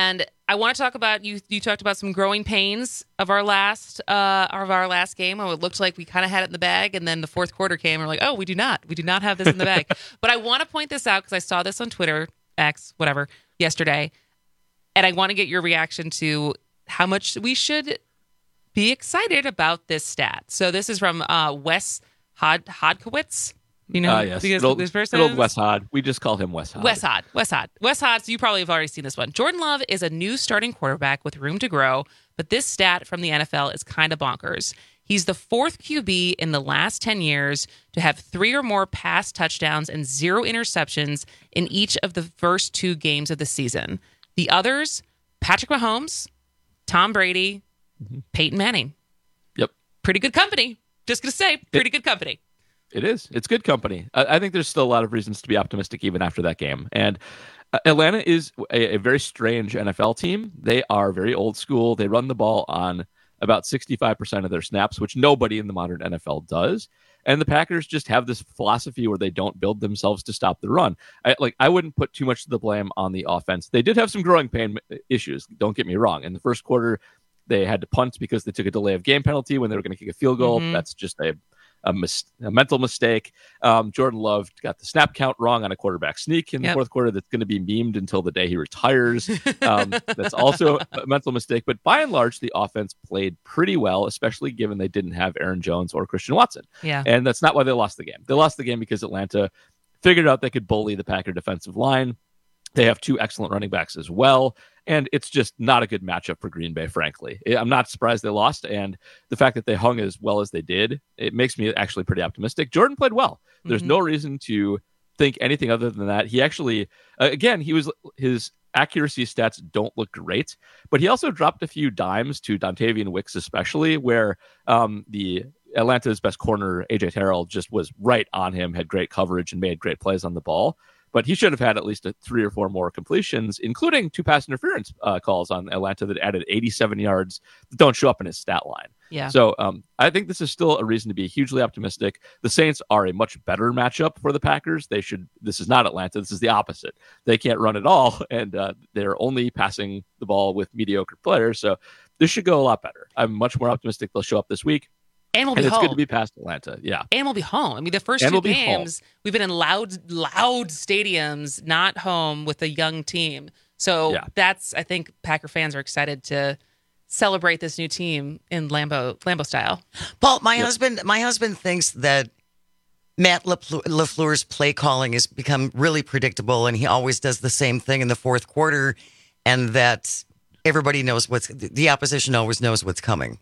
I want to talk about you. You talked about some growing pains of our last uh, of our last game. Oh, it looked like we kind of had it in the bag, and then the fourth quarter came, and we're like, oh, we do not. We do not have this in the bag. But I want to point this out because I saw this on Twitter, X, whatever, yesterday, and I want to get your reaction to how much we should be excited about this stat. So this is from uh, Wes Hod- Hodkowitz. You know, uh, yes. because good old, this person good old Wes Hod. We just call him Wes Hod. Wes Hod. Wes Hod. Wes Hod. So you probably have already seen this one. Jordan Love is a new starting quarterback with room to grow, but this stat from the N F L is kind of bonkers. He's the fourth Q B in the last ten years to have three or more pass touchdowns and zero interceptions in each of the first two games of the season. The others, Patrick Mahomes, Tom Brady, mm-hmm. Peyton Manning. Yep. Pretty good company. Just going to say, pretty it- good company. It is. It's good company. I, I think there's still a lot of reasons to be optimistic even after that game. And uh, Atlanta is a, a very strange N F L team. They are very old school. They run the ball on about sixty-five percent of their snaps, which nobody in the modern N F L does. And the Packers just have this philosophy where they don't build themselves to stop the run. I, like I wouldn't put too much of the blame on the offense. They did have some growing pain issues. Don't get me wrong. In the first quarter, they had to punt because they took a delay of game penalty when they were going to kick a field goal. Mm-hmm. That's just a A, mis- a mental mistake. Um, Jordan Love got the snap count wrong on a quarterback sneak in the yep. fourth quarter. That's going to be memed until the day he retires. Um, that's also a mental mistake. But by and large, the offense played pretty well, especially given they didn't have Aaron Jones or Christian Watson. Yeah. And that's not why they lost the game. They lost the game because Atlanta figured out they could bully the Packer defensive line. They have two excellent running backs as well. And it's just not a good matchup for Green Bay, frankly. I'm not surprised they lost. And the fact that they hung as well as they did, it makes me actually pretty optimistic. Jordan played well. There's mm-hmm. no reason to think anything other than that. He actually, uh, again, he was his accuracy stats don't look great, but he also dropped a few dimes to Dontavian Wicks, especially where um, the Atlanta's best corner, A J Terrell, just was right on him, had great coverage and made great plays on the ball. But he should have had at least a three or four more completions, including two pass interference uh, calls on Atlanta that added eighty-seven yards that don't show up in his stat line. Yeah. So um, I think this is still a reason to be hugely optimistic. The Saints are a much better matchup for the Packers. They should. This is not Atlanta. This is the opposite. They can't run at all, and uh, they're only passing the ball with mediocre players. So this should go a lot better. I'm much more optimistic they'll show up this week. And we'll be and it's home. good to be past Atlanta. Yeah. And we'll be home. I mean, the first and two we'll games, we've been in loud, loud stadiums, not home with a young team. So yeah. that's, I think Packer fans are excited to celebrate this new team in Lambeau, Lambeau style. Paul, my yep. husband, my husband thinks that Matt LaFleur's play calling has become really predictable, and he always does the same thing in the fourth quarter, and that everybody knows what's, the opposition always knows what's coming.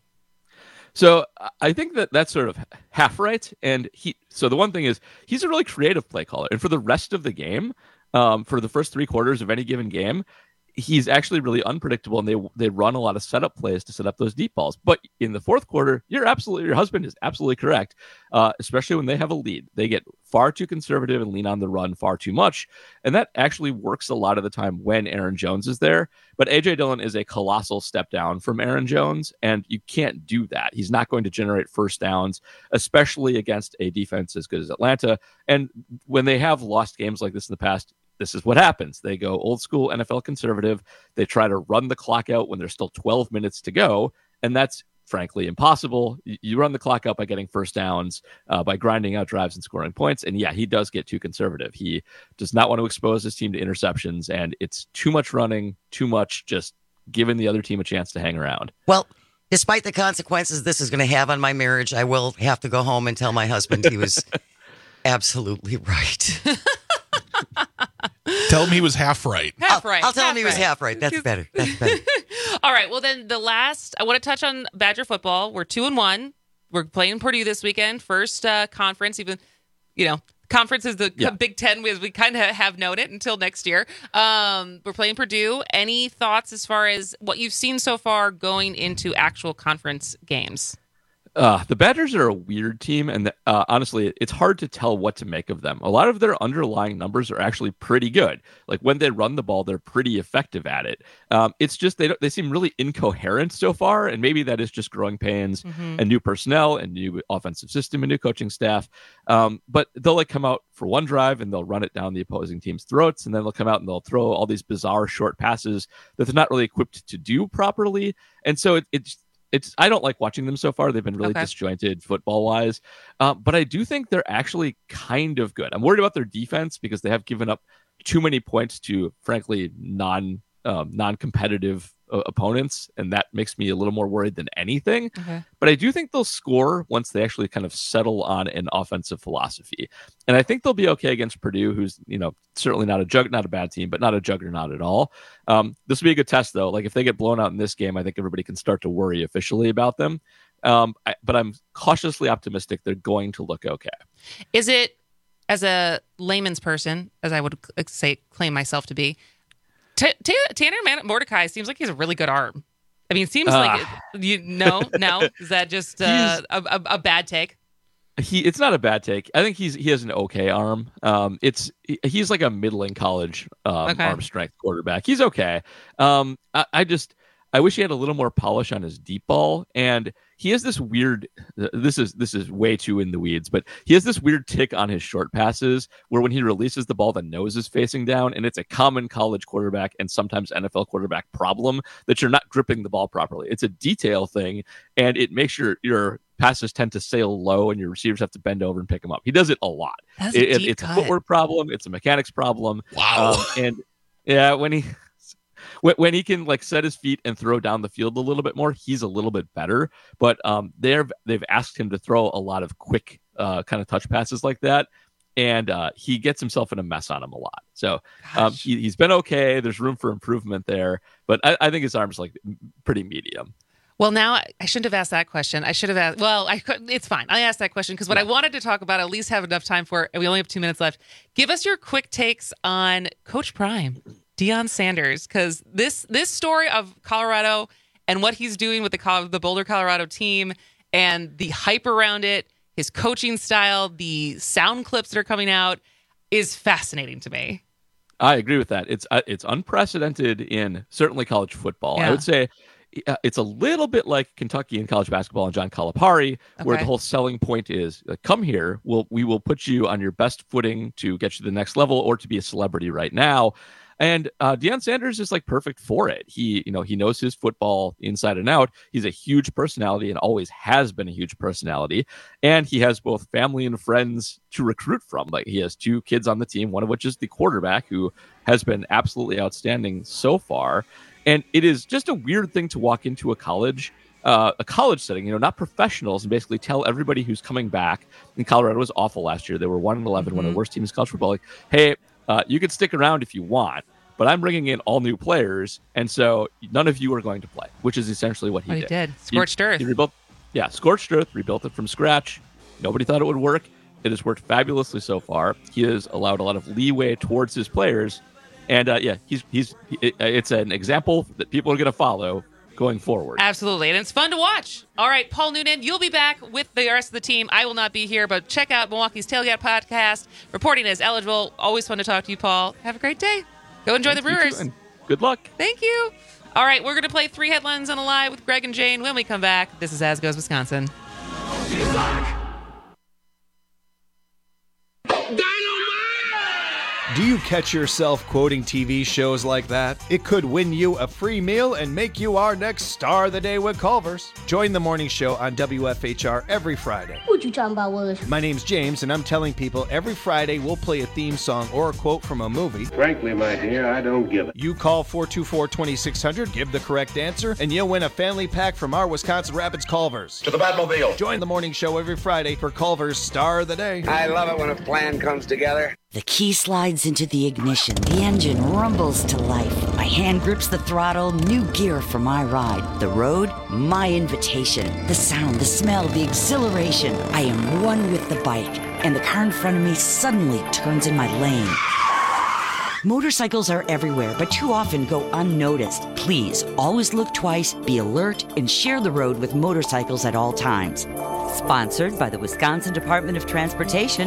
So I think that that's sort of half right. And he, so the one thing is he's a really creative play caller. And for the rest of the game, um, for the first three quarters of any given game, he's actually really unpredictable, and they they run a lot of setup plays to set up those deep balls. But in the fourth quarter, you're absolutely, your husband is absolutely correct, uh, especially when they have a lead. They get far too conservative and lean on the run far too much. And that actually works a lot of the time when Aaron Jones is there. But A J Dillon is a colossal step down from Aaron Jones, and you can't do that. He's not going to generate first downs, especially against a defense as good as Atlanta. And when they have lost games like this in the past, this is what happens. They go old school N F L conservative. They try to run the clock out when there's still twelve minutes to go. And that's frankly impossible. You run the clock out by getting first downs, uh, by grinding out drives and scoring points. And yeah, he does get too conservative. He does not want to expose his team to interceptions. And it's too much running, too much just giving the other team a chance to hang around. Well, despite the consequences this is going to have on my marriage, I will have to go home and tell my husband he was absolutely right. Tell him he was half right. Half right. I'll, I'll tell half him he was right. half right. That's better. That's better. All right. Well, then the last, I want to touch on Badger football. We're two and one. We're playing Purdue this weekend. First uh, conference, even, you know, conference is the Yeah. Big Ten, as we kind of have known it until next year. Um, we're playing Purdue. Any thoughts as far as what you've seen so far going into actual conference games? Uh, the Badgers are a weird team, and uh, honestly, it's hard to tell what to make of them. A lot of their underlying numbers are actually pretty good. Like when they run the ball, they're pretty effective at it. Um, it's just they don't, they seem really incoherent so far, and maybe that is just growing pains Mm-hmm. and new personnel and new offensive system and new coaching staff. Um, but they'll like come out for one drive and they'll run it down the opposing team's throats, and then they'll come out and they'll throw all these bizarre short passes that they're not really equipped to do properly. And so it, it's It's I don't like watching them so far. They've been really Okay. disjointed football wise, uh, but I do think they're actually kind of good. I'm worried about their defense because they have given up too many points to, frankly, non um, non competitive uh, opponents, and that makes me a little more worried than anything. Okay. But I do think they'll score once they actually kind of settle on an offensive philosophy, and I think they'll be okay against Purdue, who's you know certainly not a jug, not a bad team, but not a juggernaut at all. Um, this will be a good test, though. Like if they get blown out in this game, I think everybody can start to worry officially about them. Um, I, but I'm cautiously optimistic they're going to look okay. Is it, as a layman's person, as I would c- say, claim myself to be, T- T- Tanner Man- Mordecai seems like he has a really good arm. I mean, it seems Uh, like it, you no, no. Is that just uh, a, a, a bad take? He it's not a bad take. I think he's he has an okay arm. Um, it's he- he's like a middling college um, Okay. arm strength quarterback. He's okay. Um, I, I just I wish he had a little more polish on his deep ball, and he has this weird. This is this is way too in the weeds, but he has this weird tick on his short passes where when he releases the ball, the nose is facing down, and it's a common college quarterback and sometimes N F L quarterback problem that you're not gripping the ball properly. It's a detail thing, and it makes your your passes tend to sail low, and your receivers have to bend over and pick them up. He does it a lot. That's a It- it- deep it's cut. a footwork problem. It's a mechanics problem. Wow. Um, and yeah, when he when, when he can like set his feet and throw down the field a little bit more, he's a little bit better. But um, they've they've asked him to throw a lot of quick uh, kind of touch passes like that, and uh, he gets himself in a mess on him a lot. So um, he, he's been okay. There's room for improvement there, but I, I think his arm's like pretty medium. Well, now I I shouldn't have asked that question. I should have asked. Well, I could. It's fine. I asked that question because what I wanted to talk about, at least have enough time for, and we only have two minutes left. Give us your quick takes on Coach Prime, Deion Sanders, because this this story of Colorado and what he's doing with the Col- the Boulder, Colorado team and the hype around it, his coaching style, the sound clips that are coming out, is fascinating to me. I agree with that. It's uh, it's unprecedented in certainly college football. Yeah. I would say uh, it's a little bit like Kentucky in college basketball and John Calipari, where Okay. the whole selling point is uh, come here, we'll, we will put you on your best footing to get you to the next level or to be a celebrity right now. And uh, Deion Sanders is like perfect for it. He, you know, he knows his football inside and out. He's a huge personality and always has been a huge personality. And he has both family and friends to recruit from. Like he has two kids on the team, one of which is the quarterback, who has been absolutely outstanding so far. And it is just a weird thing to walk into a college, uh, a college setting, you know, not professionals, and basically tell everybody who's coming back. And Colorado was awful last year. They were one and eleven, Mm-hmm. one of the worst teams in college football. Like, hey, uh, you can stick around if you want, but I'm bringing in all new players, and so none of you are going to play, which is essentially what he What he did. did. Scorched earth. He rebuilt, yeah, scorched earth, rebuilt it from scratch. Nobody thought it would work. It has worked fabulously so far. He has allowed a lot of leeway towards his players, and uh, yeah, he's he's it, it's an example that people are going to follow going forward. Absolutely. And it's fun to watch. All right, Paul Noonan, you'll be back with the rest of the team. I will not be here, but check out Milwaukee's Tailgate Podcast. Reporting as eligible. Always fun to talk to you, Paul. Have a great day. Go enjoy the You too, Brewers. and good luck. Thank you. All right, we're going to play three headlines on a live with Greg and Jane when we come back. This is As Goes Wisconsin. Do you catch yourself quoting T V shows like that? It could win you a free meal and make you our next star of the day with Culver's. Join the morning show on W F H R every Friday. What you talking about, Willis? My name's James, and I'm telling people every Friday we'll play a theme song or a quote from a movie. Frankly, my dear, I don't give it. You call four two four, two six zero zero, give the correct answer, and you'll win a family pack from our Wisconsin Rapids Culver's. To the Batmobile. Join the morning show every Friday for Culver's Star of the Day. I love it when a plan comes together. The key slides into the ignition. The engine rumbles to life. My hand grips the throttle. New gear for my ride. The road, my invitation. The sound, the smell, the exhilaration. I am one with the bike. And the car in front of me suddenly turns in my lane. Motorcycles are everywhere, but too often go unnoticed. Please, always look twice, be alert, and share the road with motorcycles at all times. Sponsored by the Wisconsin Department of Transportation.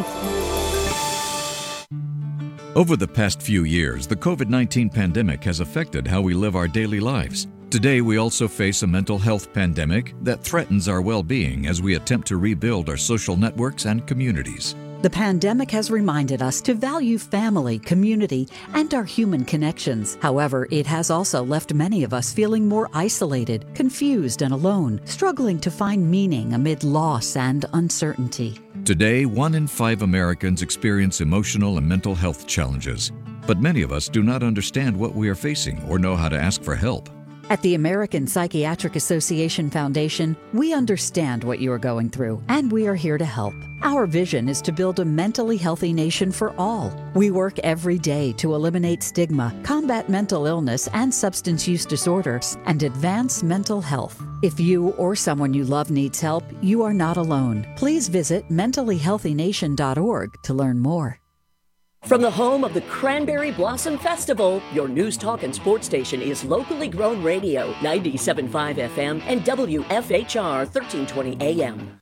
Over the past few years, the COVID nineteen pandemic has affected how we live our daily lives. Today, we also face a mental health pandemic that threatens our well-being as we attempt to rebuild our social networks and communities. The pandemic has reminded us to value family, community, and our human connections. However, it has also left many of us feeling more isolated, confused, and alone, struggling to find meaning amid loss and uncertainty. Today, one in five Americans experience emotional and mental health challenges, but many of us do not understand what we are facing or know how to ask for help. At the American Psychiatric Association Foundation, we understand what you are going through, and we are here to help. Our vision is to build a mentally healthy nation for all. We work every day to eliminate stigma, combat mental illness and substance use disorders, and advance mental health. If you or someone you love needs help, you are not alone. Please visit mentally healthy nation dot org to learn more. From the home of the Cranberry Blossom Festival, your news, talk, and sports station is locally grown radio, ninety-seven point five F M and W F H R thirteen twenty A M.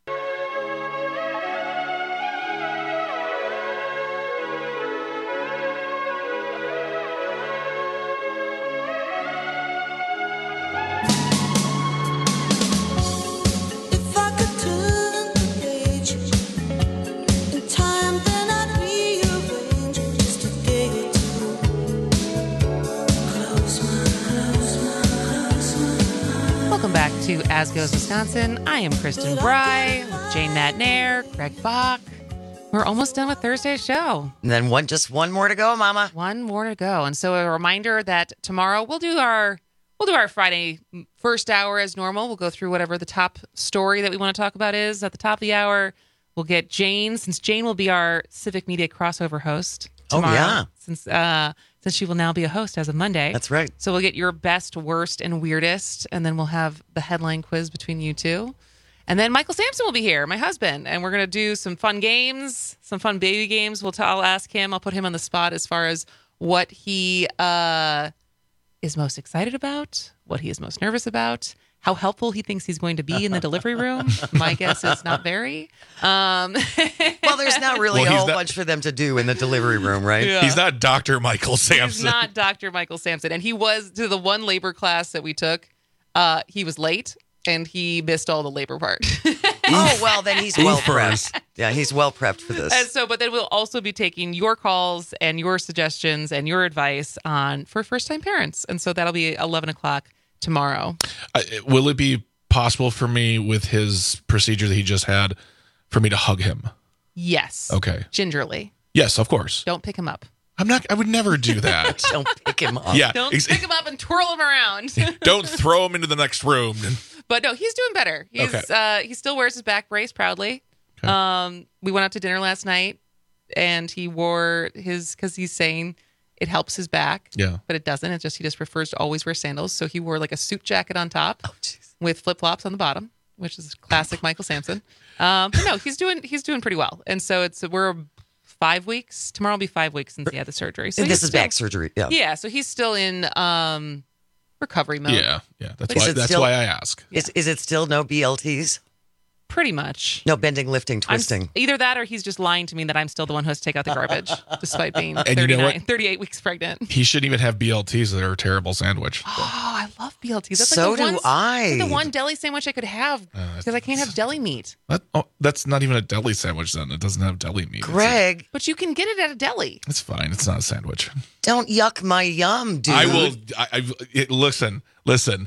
To As Goes Wisconsin. I am Kristen Bry, with Jane Matnair, Greg Bach. We're almost done with Thursday's show. And then one, just one more to go, Mama. One more to go. And so a reminder that tomorrow we'll do our we'll do our Friday first hour as normal. We'll go through whatever the top story that we want to talk about is at the top of the hour. We'll get Jane, since Jane will be our civic media crossover host tomorrow. Oh, yeah. Since uh, since she will now be a host as of Monday. That's right. So we'll get your best, worst, and weirdest, and then we'll have the headline quiz between you two. And then Michael Sampson will be here, my husband, and we're going to do some fun games, some fun baby games. We'll t- I'll ask him, I'll put him on the spot as far as what he uh, is most excited about, what he is most nervous about, how helpful he thinks he's going to be in the delivery room. My guess is not very. Um, well, there's not really well, a whole not, bunch for them to do in the delivery room, right? Yeah. He's not Doctor Michael Sampson. He's not Doctor Michael Sampson. And he was, to the one labor class that we took, uh, he was late and he missed all the labor part. Oh, well, then he's well prepped. Yeah, he's well prepped for this. And so, but then we'll also be taking your calls and your suggestions and your advice on for first-time parents. And so that'll be eleven o'clock tomorrow. Uh, will it be possible for me with his procedure that he just had for me to hug him? Yes. Okay. Gingerly. Yes, of course. Don't pick him up. I'm not, I would never do that. Don't pick him up. Yeah. Don't ex- pick him up and twirl him around. Don't throw him into the next room. But no, he's doing better. He's, okay. uh, he still wears his back brace proudly. Okay. Um, we went out to dinner last night and he wore his, because he's saying it helps his back. Yeah. But it doesn't. It's just he just prefers to always wear sandals. So he wore like a suit jacket on top oh, with flip-flops on the bottom, which is classic Michael Sampson. Um, but no, he's doing he's doing pretty well. And so it's we're five weeks. Tomorrow will be five weeks since he had the surgery. So this is still, back surgery. Yeah. Yeah. So he's still in um, recovery mode. Yeah. Yeah. That's But why is it that's still- why I ask. Is is it still no B L Ts? Pretty much. No bending, lifting, I'm twisting. s- either that or he's just lying to me that I'm still the one who has to take out the garbage, despite being And you know thirty-nine, what? thirty-eight weeks pregnant. He shouldn't even have B L Ts. They're a terrible sandwich. Oh, I love B L Ts. That's So like the do one, I. It's like the one deli sandwich I could have because I can't have deli meat. That, oh, that's not even a deli sandwich then. It doesn't have deli meat. Greg, But you can get it at a deli. It's, it's fine. It's not a sandwich. don't yuck my yum, dude. I will. I, I it, listen. Listen.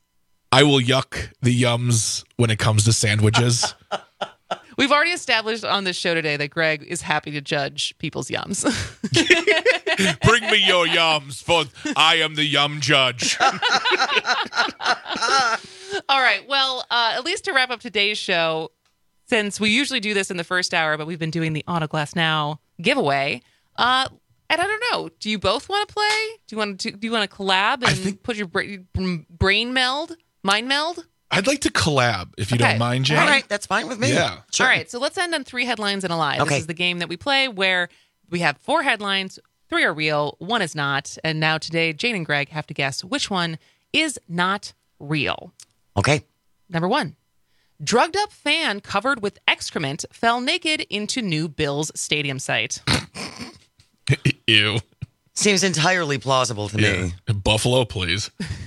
I will yuck the yums when it comes to sandwiches. We've already established on this show today that Greg is happy to judge people's yums. Bring me your yums, for I am the yum judge. All right. Well, uh, at least to wrap up today's show, since we usually do this in the first hour, but we've been doing the Autoglass Now giveaway. Uh, and I don't know. Do you both want to play? Do you want to? Do you want to collab and think- put your bra- brain meld, mind meld? I'd like to collab, if you Okay. don't mind, Jane. All right, that's fine with me. Yeah. Sure. All right. So let's end on three headlines and a lie. Okay. This is the game that we play where we have four headlines, Three are real, one is not. And now today, Jane and Greg have to guess which one is not real. Okay. Number one. Drugged up fan covered with excrement fell naked into new Bills stadium site. Ew. Seems entirely plausible to Yeah. me. Buffalo, please.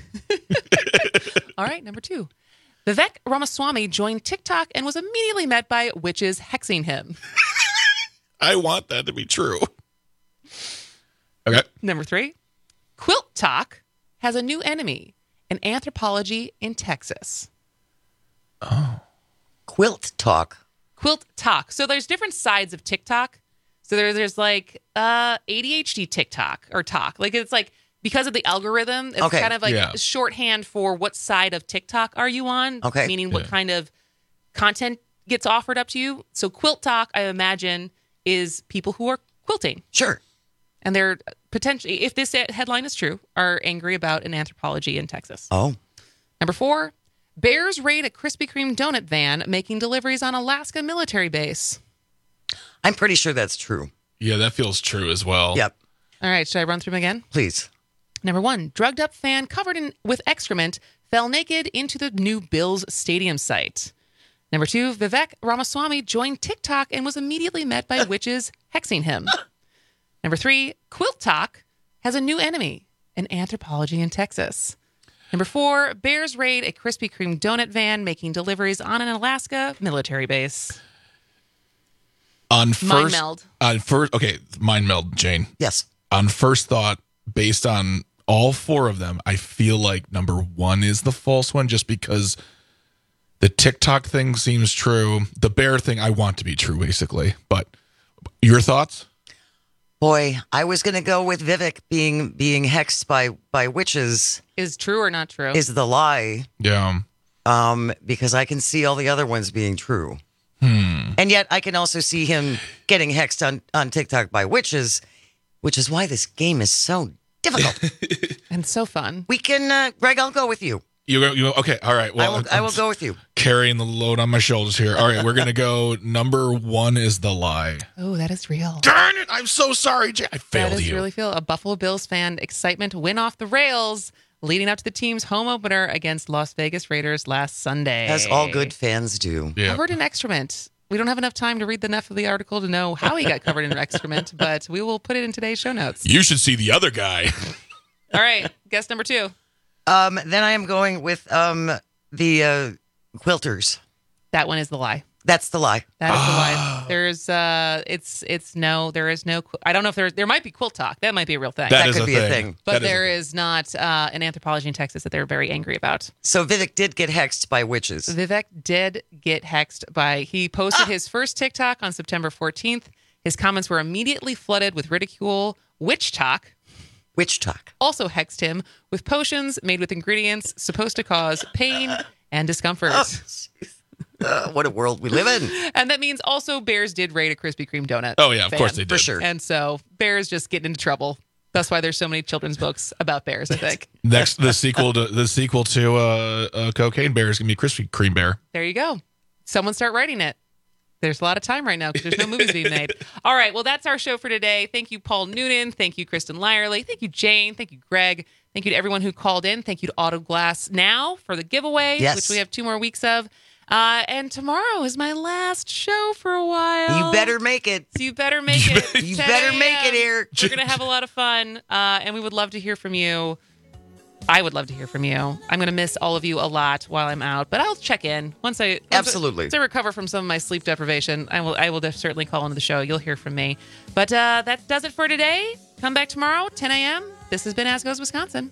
All right, number two. Vivek Ramaswamy joined TikTok and was immediately met by witches hexing him. I want that to be true. Okay. Number three. Quilt Talk has a new enemy, an anthropology in Texas. Oh. Quilt Talk. Quilt Talk. So there's different sides of TikTok. So there, there's like uh, A D H D TikTok or talk. Like it's like because of the algorithm, it's Okay. kind of like Yeah. shorthand for what side of TikTok are you on? Okay. Meaning what Yeah. kind of content gets offered up to you. So Quilt Talk, I imagine, is people who are quilting. Sure. And they're potentially, if this headline is true, are angry about an anthropology in Texas. Oh. Number four, bears raid a Krispy Kreme donut van making deliveries on Alaska military base. I'm pretty sure that's true. Yeah, that feels true as well. Yep. All right, should I run through them again? Please. Number one, drugged up fan covered in with excrement fell naked into the new Bills stadium site. Number two, Vivek Ramaswamy joined TikTok and was immediately met by witches hexing him. Number three, Quilt Talk has a new enemy, an anthropology in Texas. Number four, bears raid a Krispy Kreme donut van making deliveries on an Alaska military base. On first, Mind meld. On first, okay, mind meld, Jane. Yes. On first thought, based on all four of them, I feel like number one is the false one, just because the TikTok thing seems true. The bear thing, I want to be true, basically. But your thoughts? Boy, I was going to go with Vivek being being hexed by by witches. Is true or not true? Is the lie. Yeah. Um, because I can see all the other ones being true. Hmm. And yet I can also see him getting hexed on, on TikTok by witches, which is why this game is so difficult. And so fun. We can, uh, Greg, I'll go with you. You go, you go, okay, all right. Well, I will, I will go with you. Carrying the load on my shoulders here. All right, we're going to go number one is the lie. Oh, that is real. Darn it. I'm so sorry, Jay. I failed That is you. really feel a Buffalo Bills fan excitement win off the rails leading up to the team's home opener against Las Vegas Raiders last Sunday. As all good fans do. Yeah. Covered in excrement. We don't have enough time to read the enough of the article to know how he got covered in excrement, but we will put it in today's show notes. You should see the other guy. All right, guess number two. Um, then I am going with um the uh, quilters. That one is the lie. That's the lie. That is the lie. There's uh, it's it's no, there is no. I don't know if there's there might be Quilt Talk. That might be a real thing. That That is could a be a thing. thing. But That is a there thing. is not uh, an anthropology in Texas that they're very angry about. So Vivek did get hexed by witches. Vivek did get hexed by, he posted his first TikTok on September fourteenth. His comments were immediately flooded with ridicule. Witch Talk Witch talk. also hexed him with potions made with ingredients supposed to cause pain and discomfort. Oh, jeez. Uh, what a world we live in. And that means also bears did raid a Krispy Kreme donut. Oh, yeah, of fan. course they did. For sure. And so bears just getting into trouble. That's why there's so many children's books about bears, I think. Next, the sequel to the sequel to uh, uh, Cocaine Bear is gonna be Krispy Kreme Bear. There you go. Someone start writing it. There's a lot of time right now because there's no movies being made. All right. Well, that's our show for today. Thank you, Paul Noonan. Thank you, Kristen Lyerly. Thank you, Jane. Thank you, Greg. Thank you to everyone who called in. Thank you to Auto Glass Now for the giveaway, Yes. which we have two more weeks of. Uh, and tomorrow is my last show for a while. You better make it. So you better make it. You ten better make a.m. it, Eric. We're going to have a lot of fun, uh, and we would love to hear from you. I would love to hear from you. I'm going to miss all of you a lot while I'm out, but I'll check in once I once Absolutely. I, once I recover from some of my sleep deprivation. I will I will def- certainly call into the show. You'll hear from me. But uh, that does it for today. Come back tomorrow, ten a.m. This has been As Goes Wisconsin.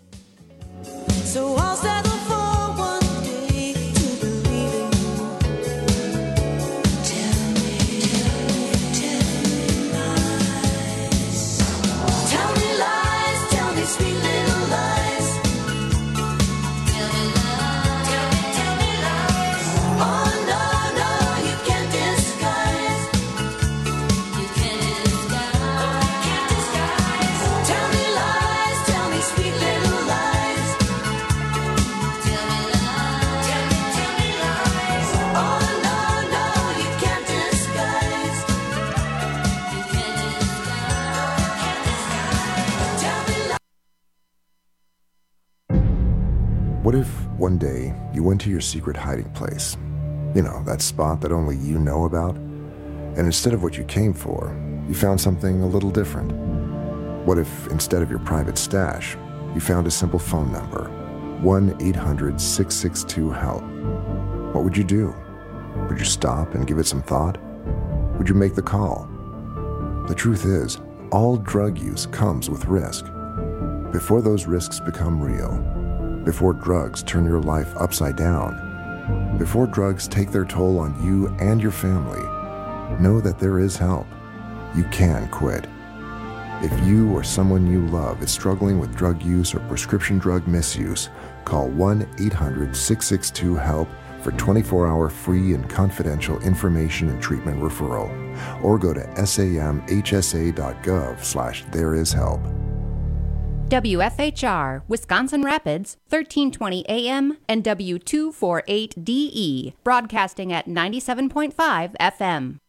So I'll settle for one day to believe in you. Tell me, tell me lies. Tell me lies, tell me sweet little lies. Tell me lies, tell me, tell me lies. Oh no, no, you can't disguise. You can't disguise. Oh, you can't disguise. Tell me lies, tell me sweet little lies. One day, you went to your secret hiding place. You know, that spot that only you know about. And instead of what you came for, you found something a little different. What if, instead of your private stash, you found a simple phone number, one eight hundred six six two HELP? What would you do? Would you stop and give it some thought? Would you make the call? The truth is, all drug use comes with risk. Before those risks become real, before drugs turn your life upside down, before drugs take their toll on you and your family, know that there is help. You can quit. If you or someone you love is struggling with drug use or prescription drug misuse, call one eight hundred six six two HELP for twenty-four hour free and confidential information and treatment referral, or go to samhsa.gov slash there is help. W F H R, Wisconsin Rapids, thirteen twenty A M and W two forty-eight D E, broadcasting at ninety-seven point five F M.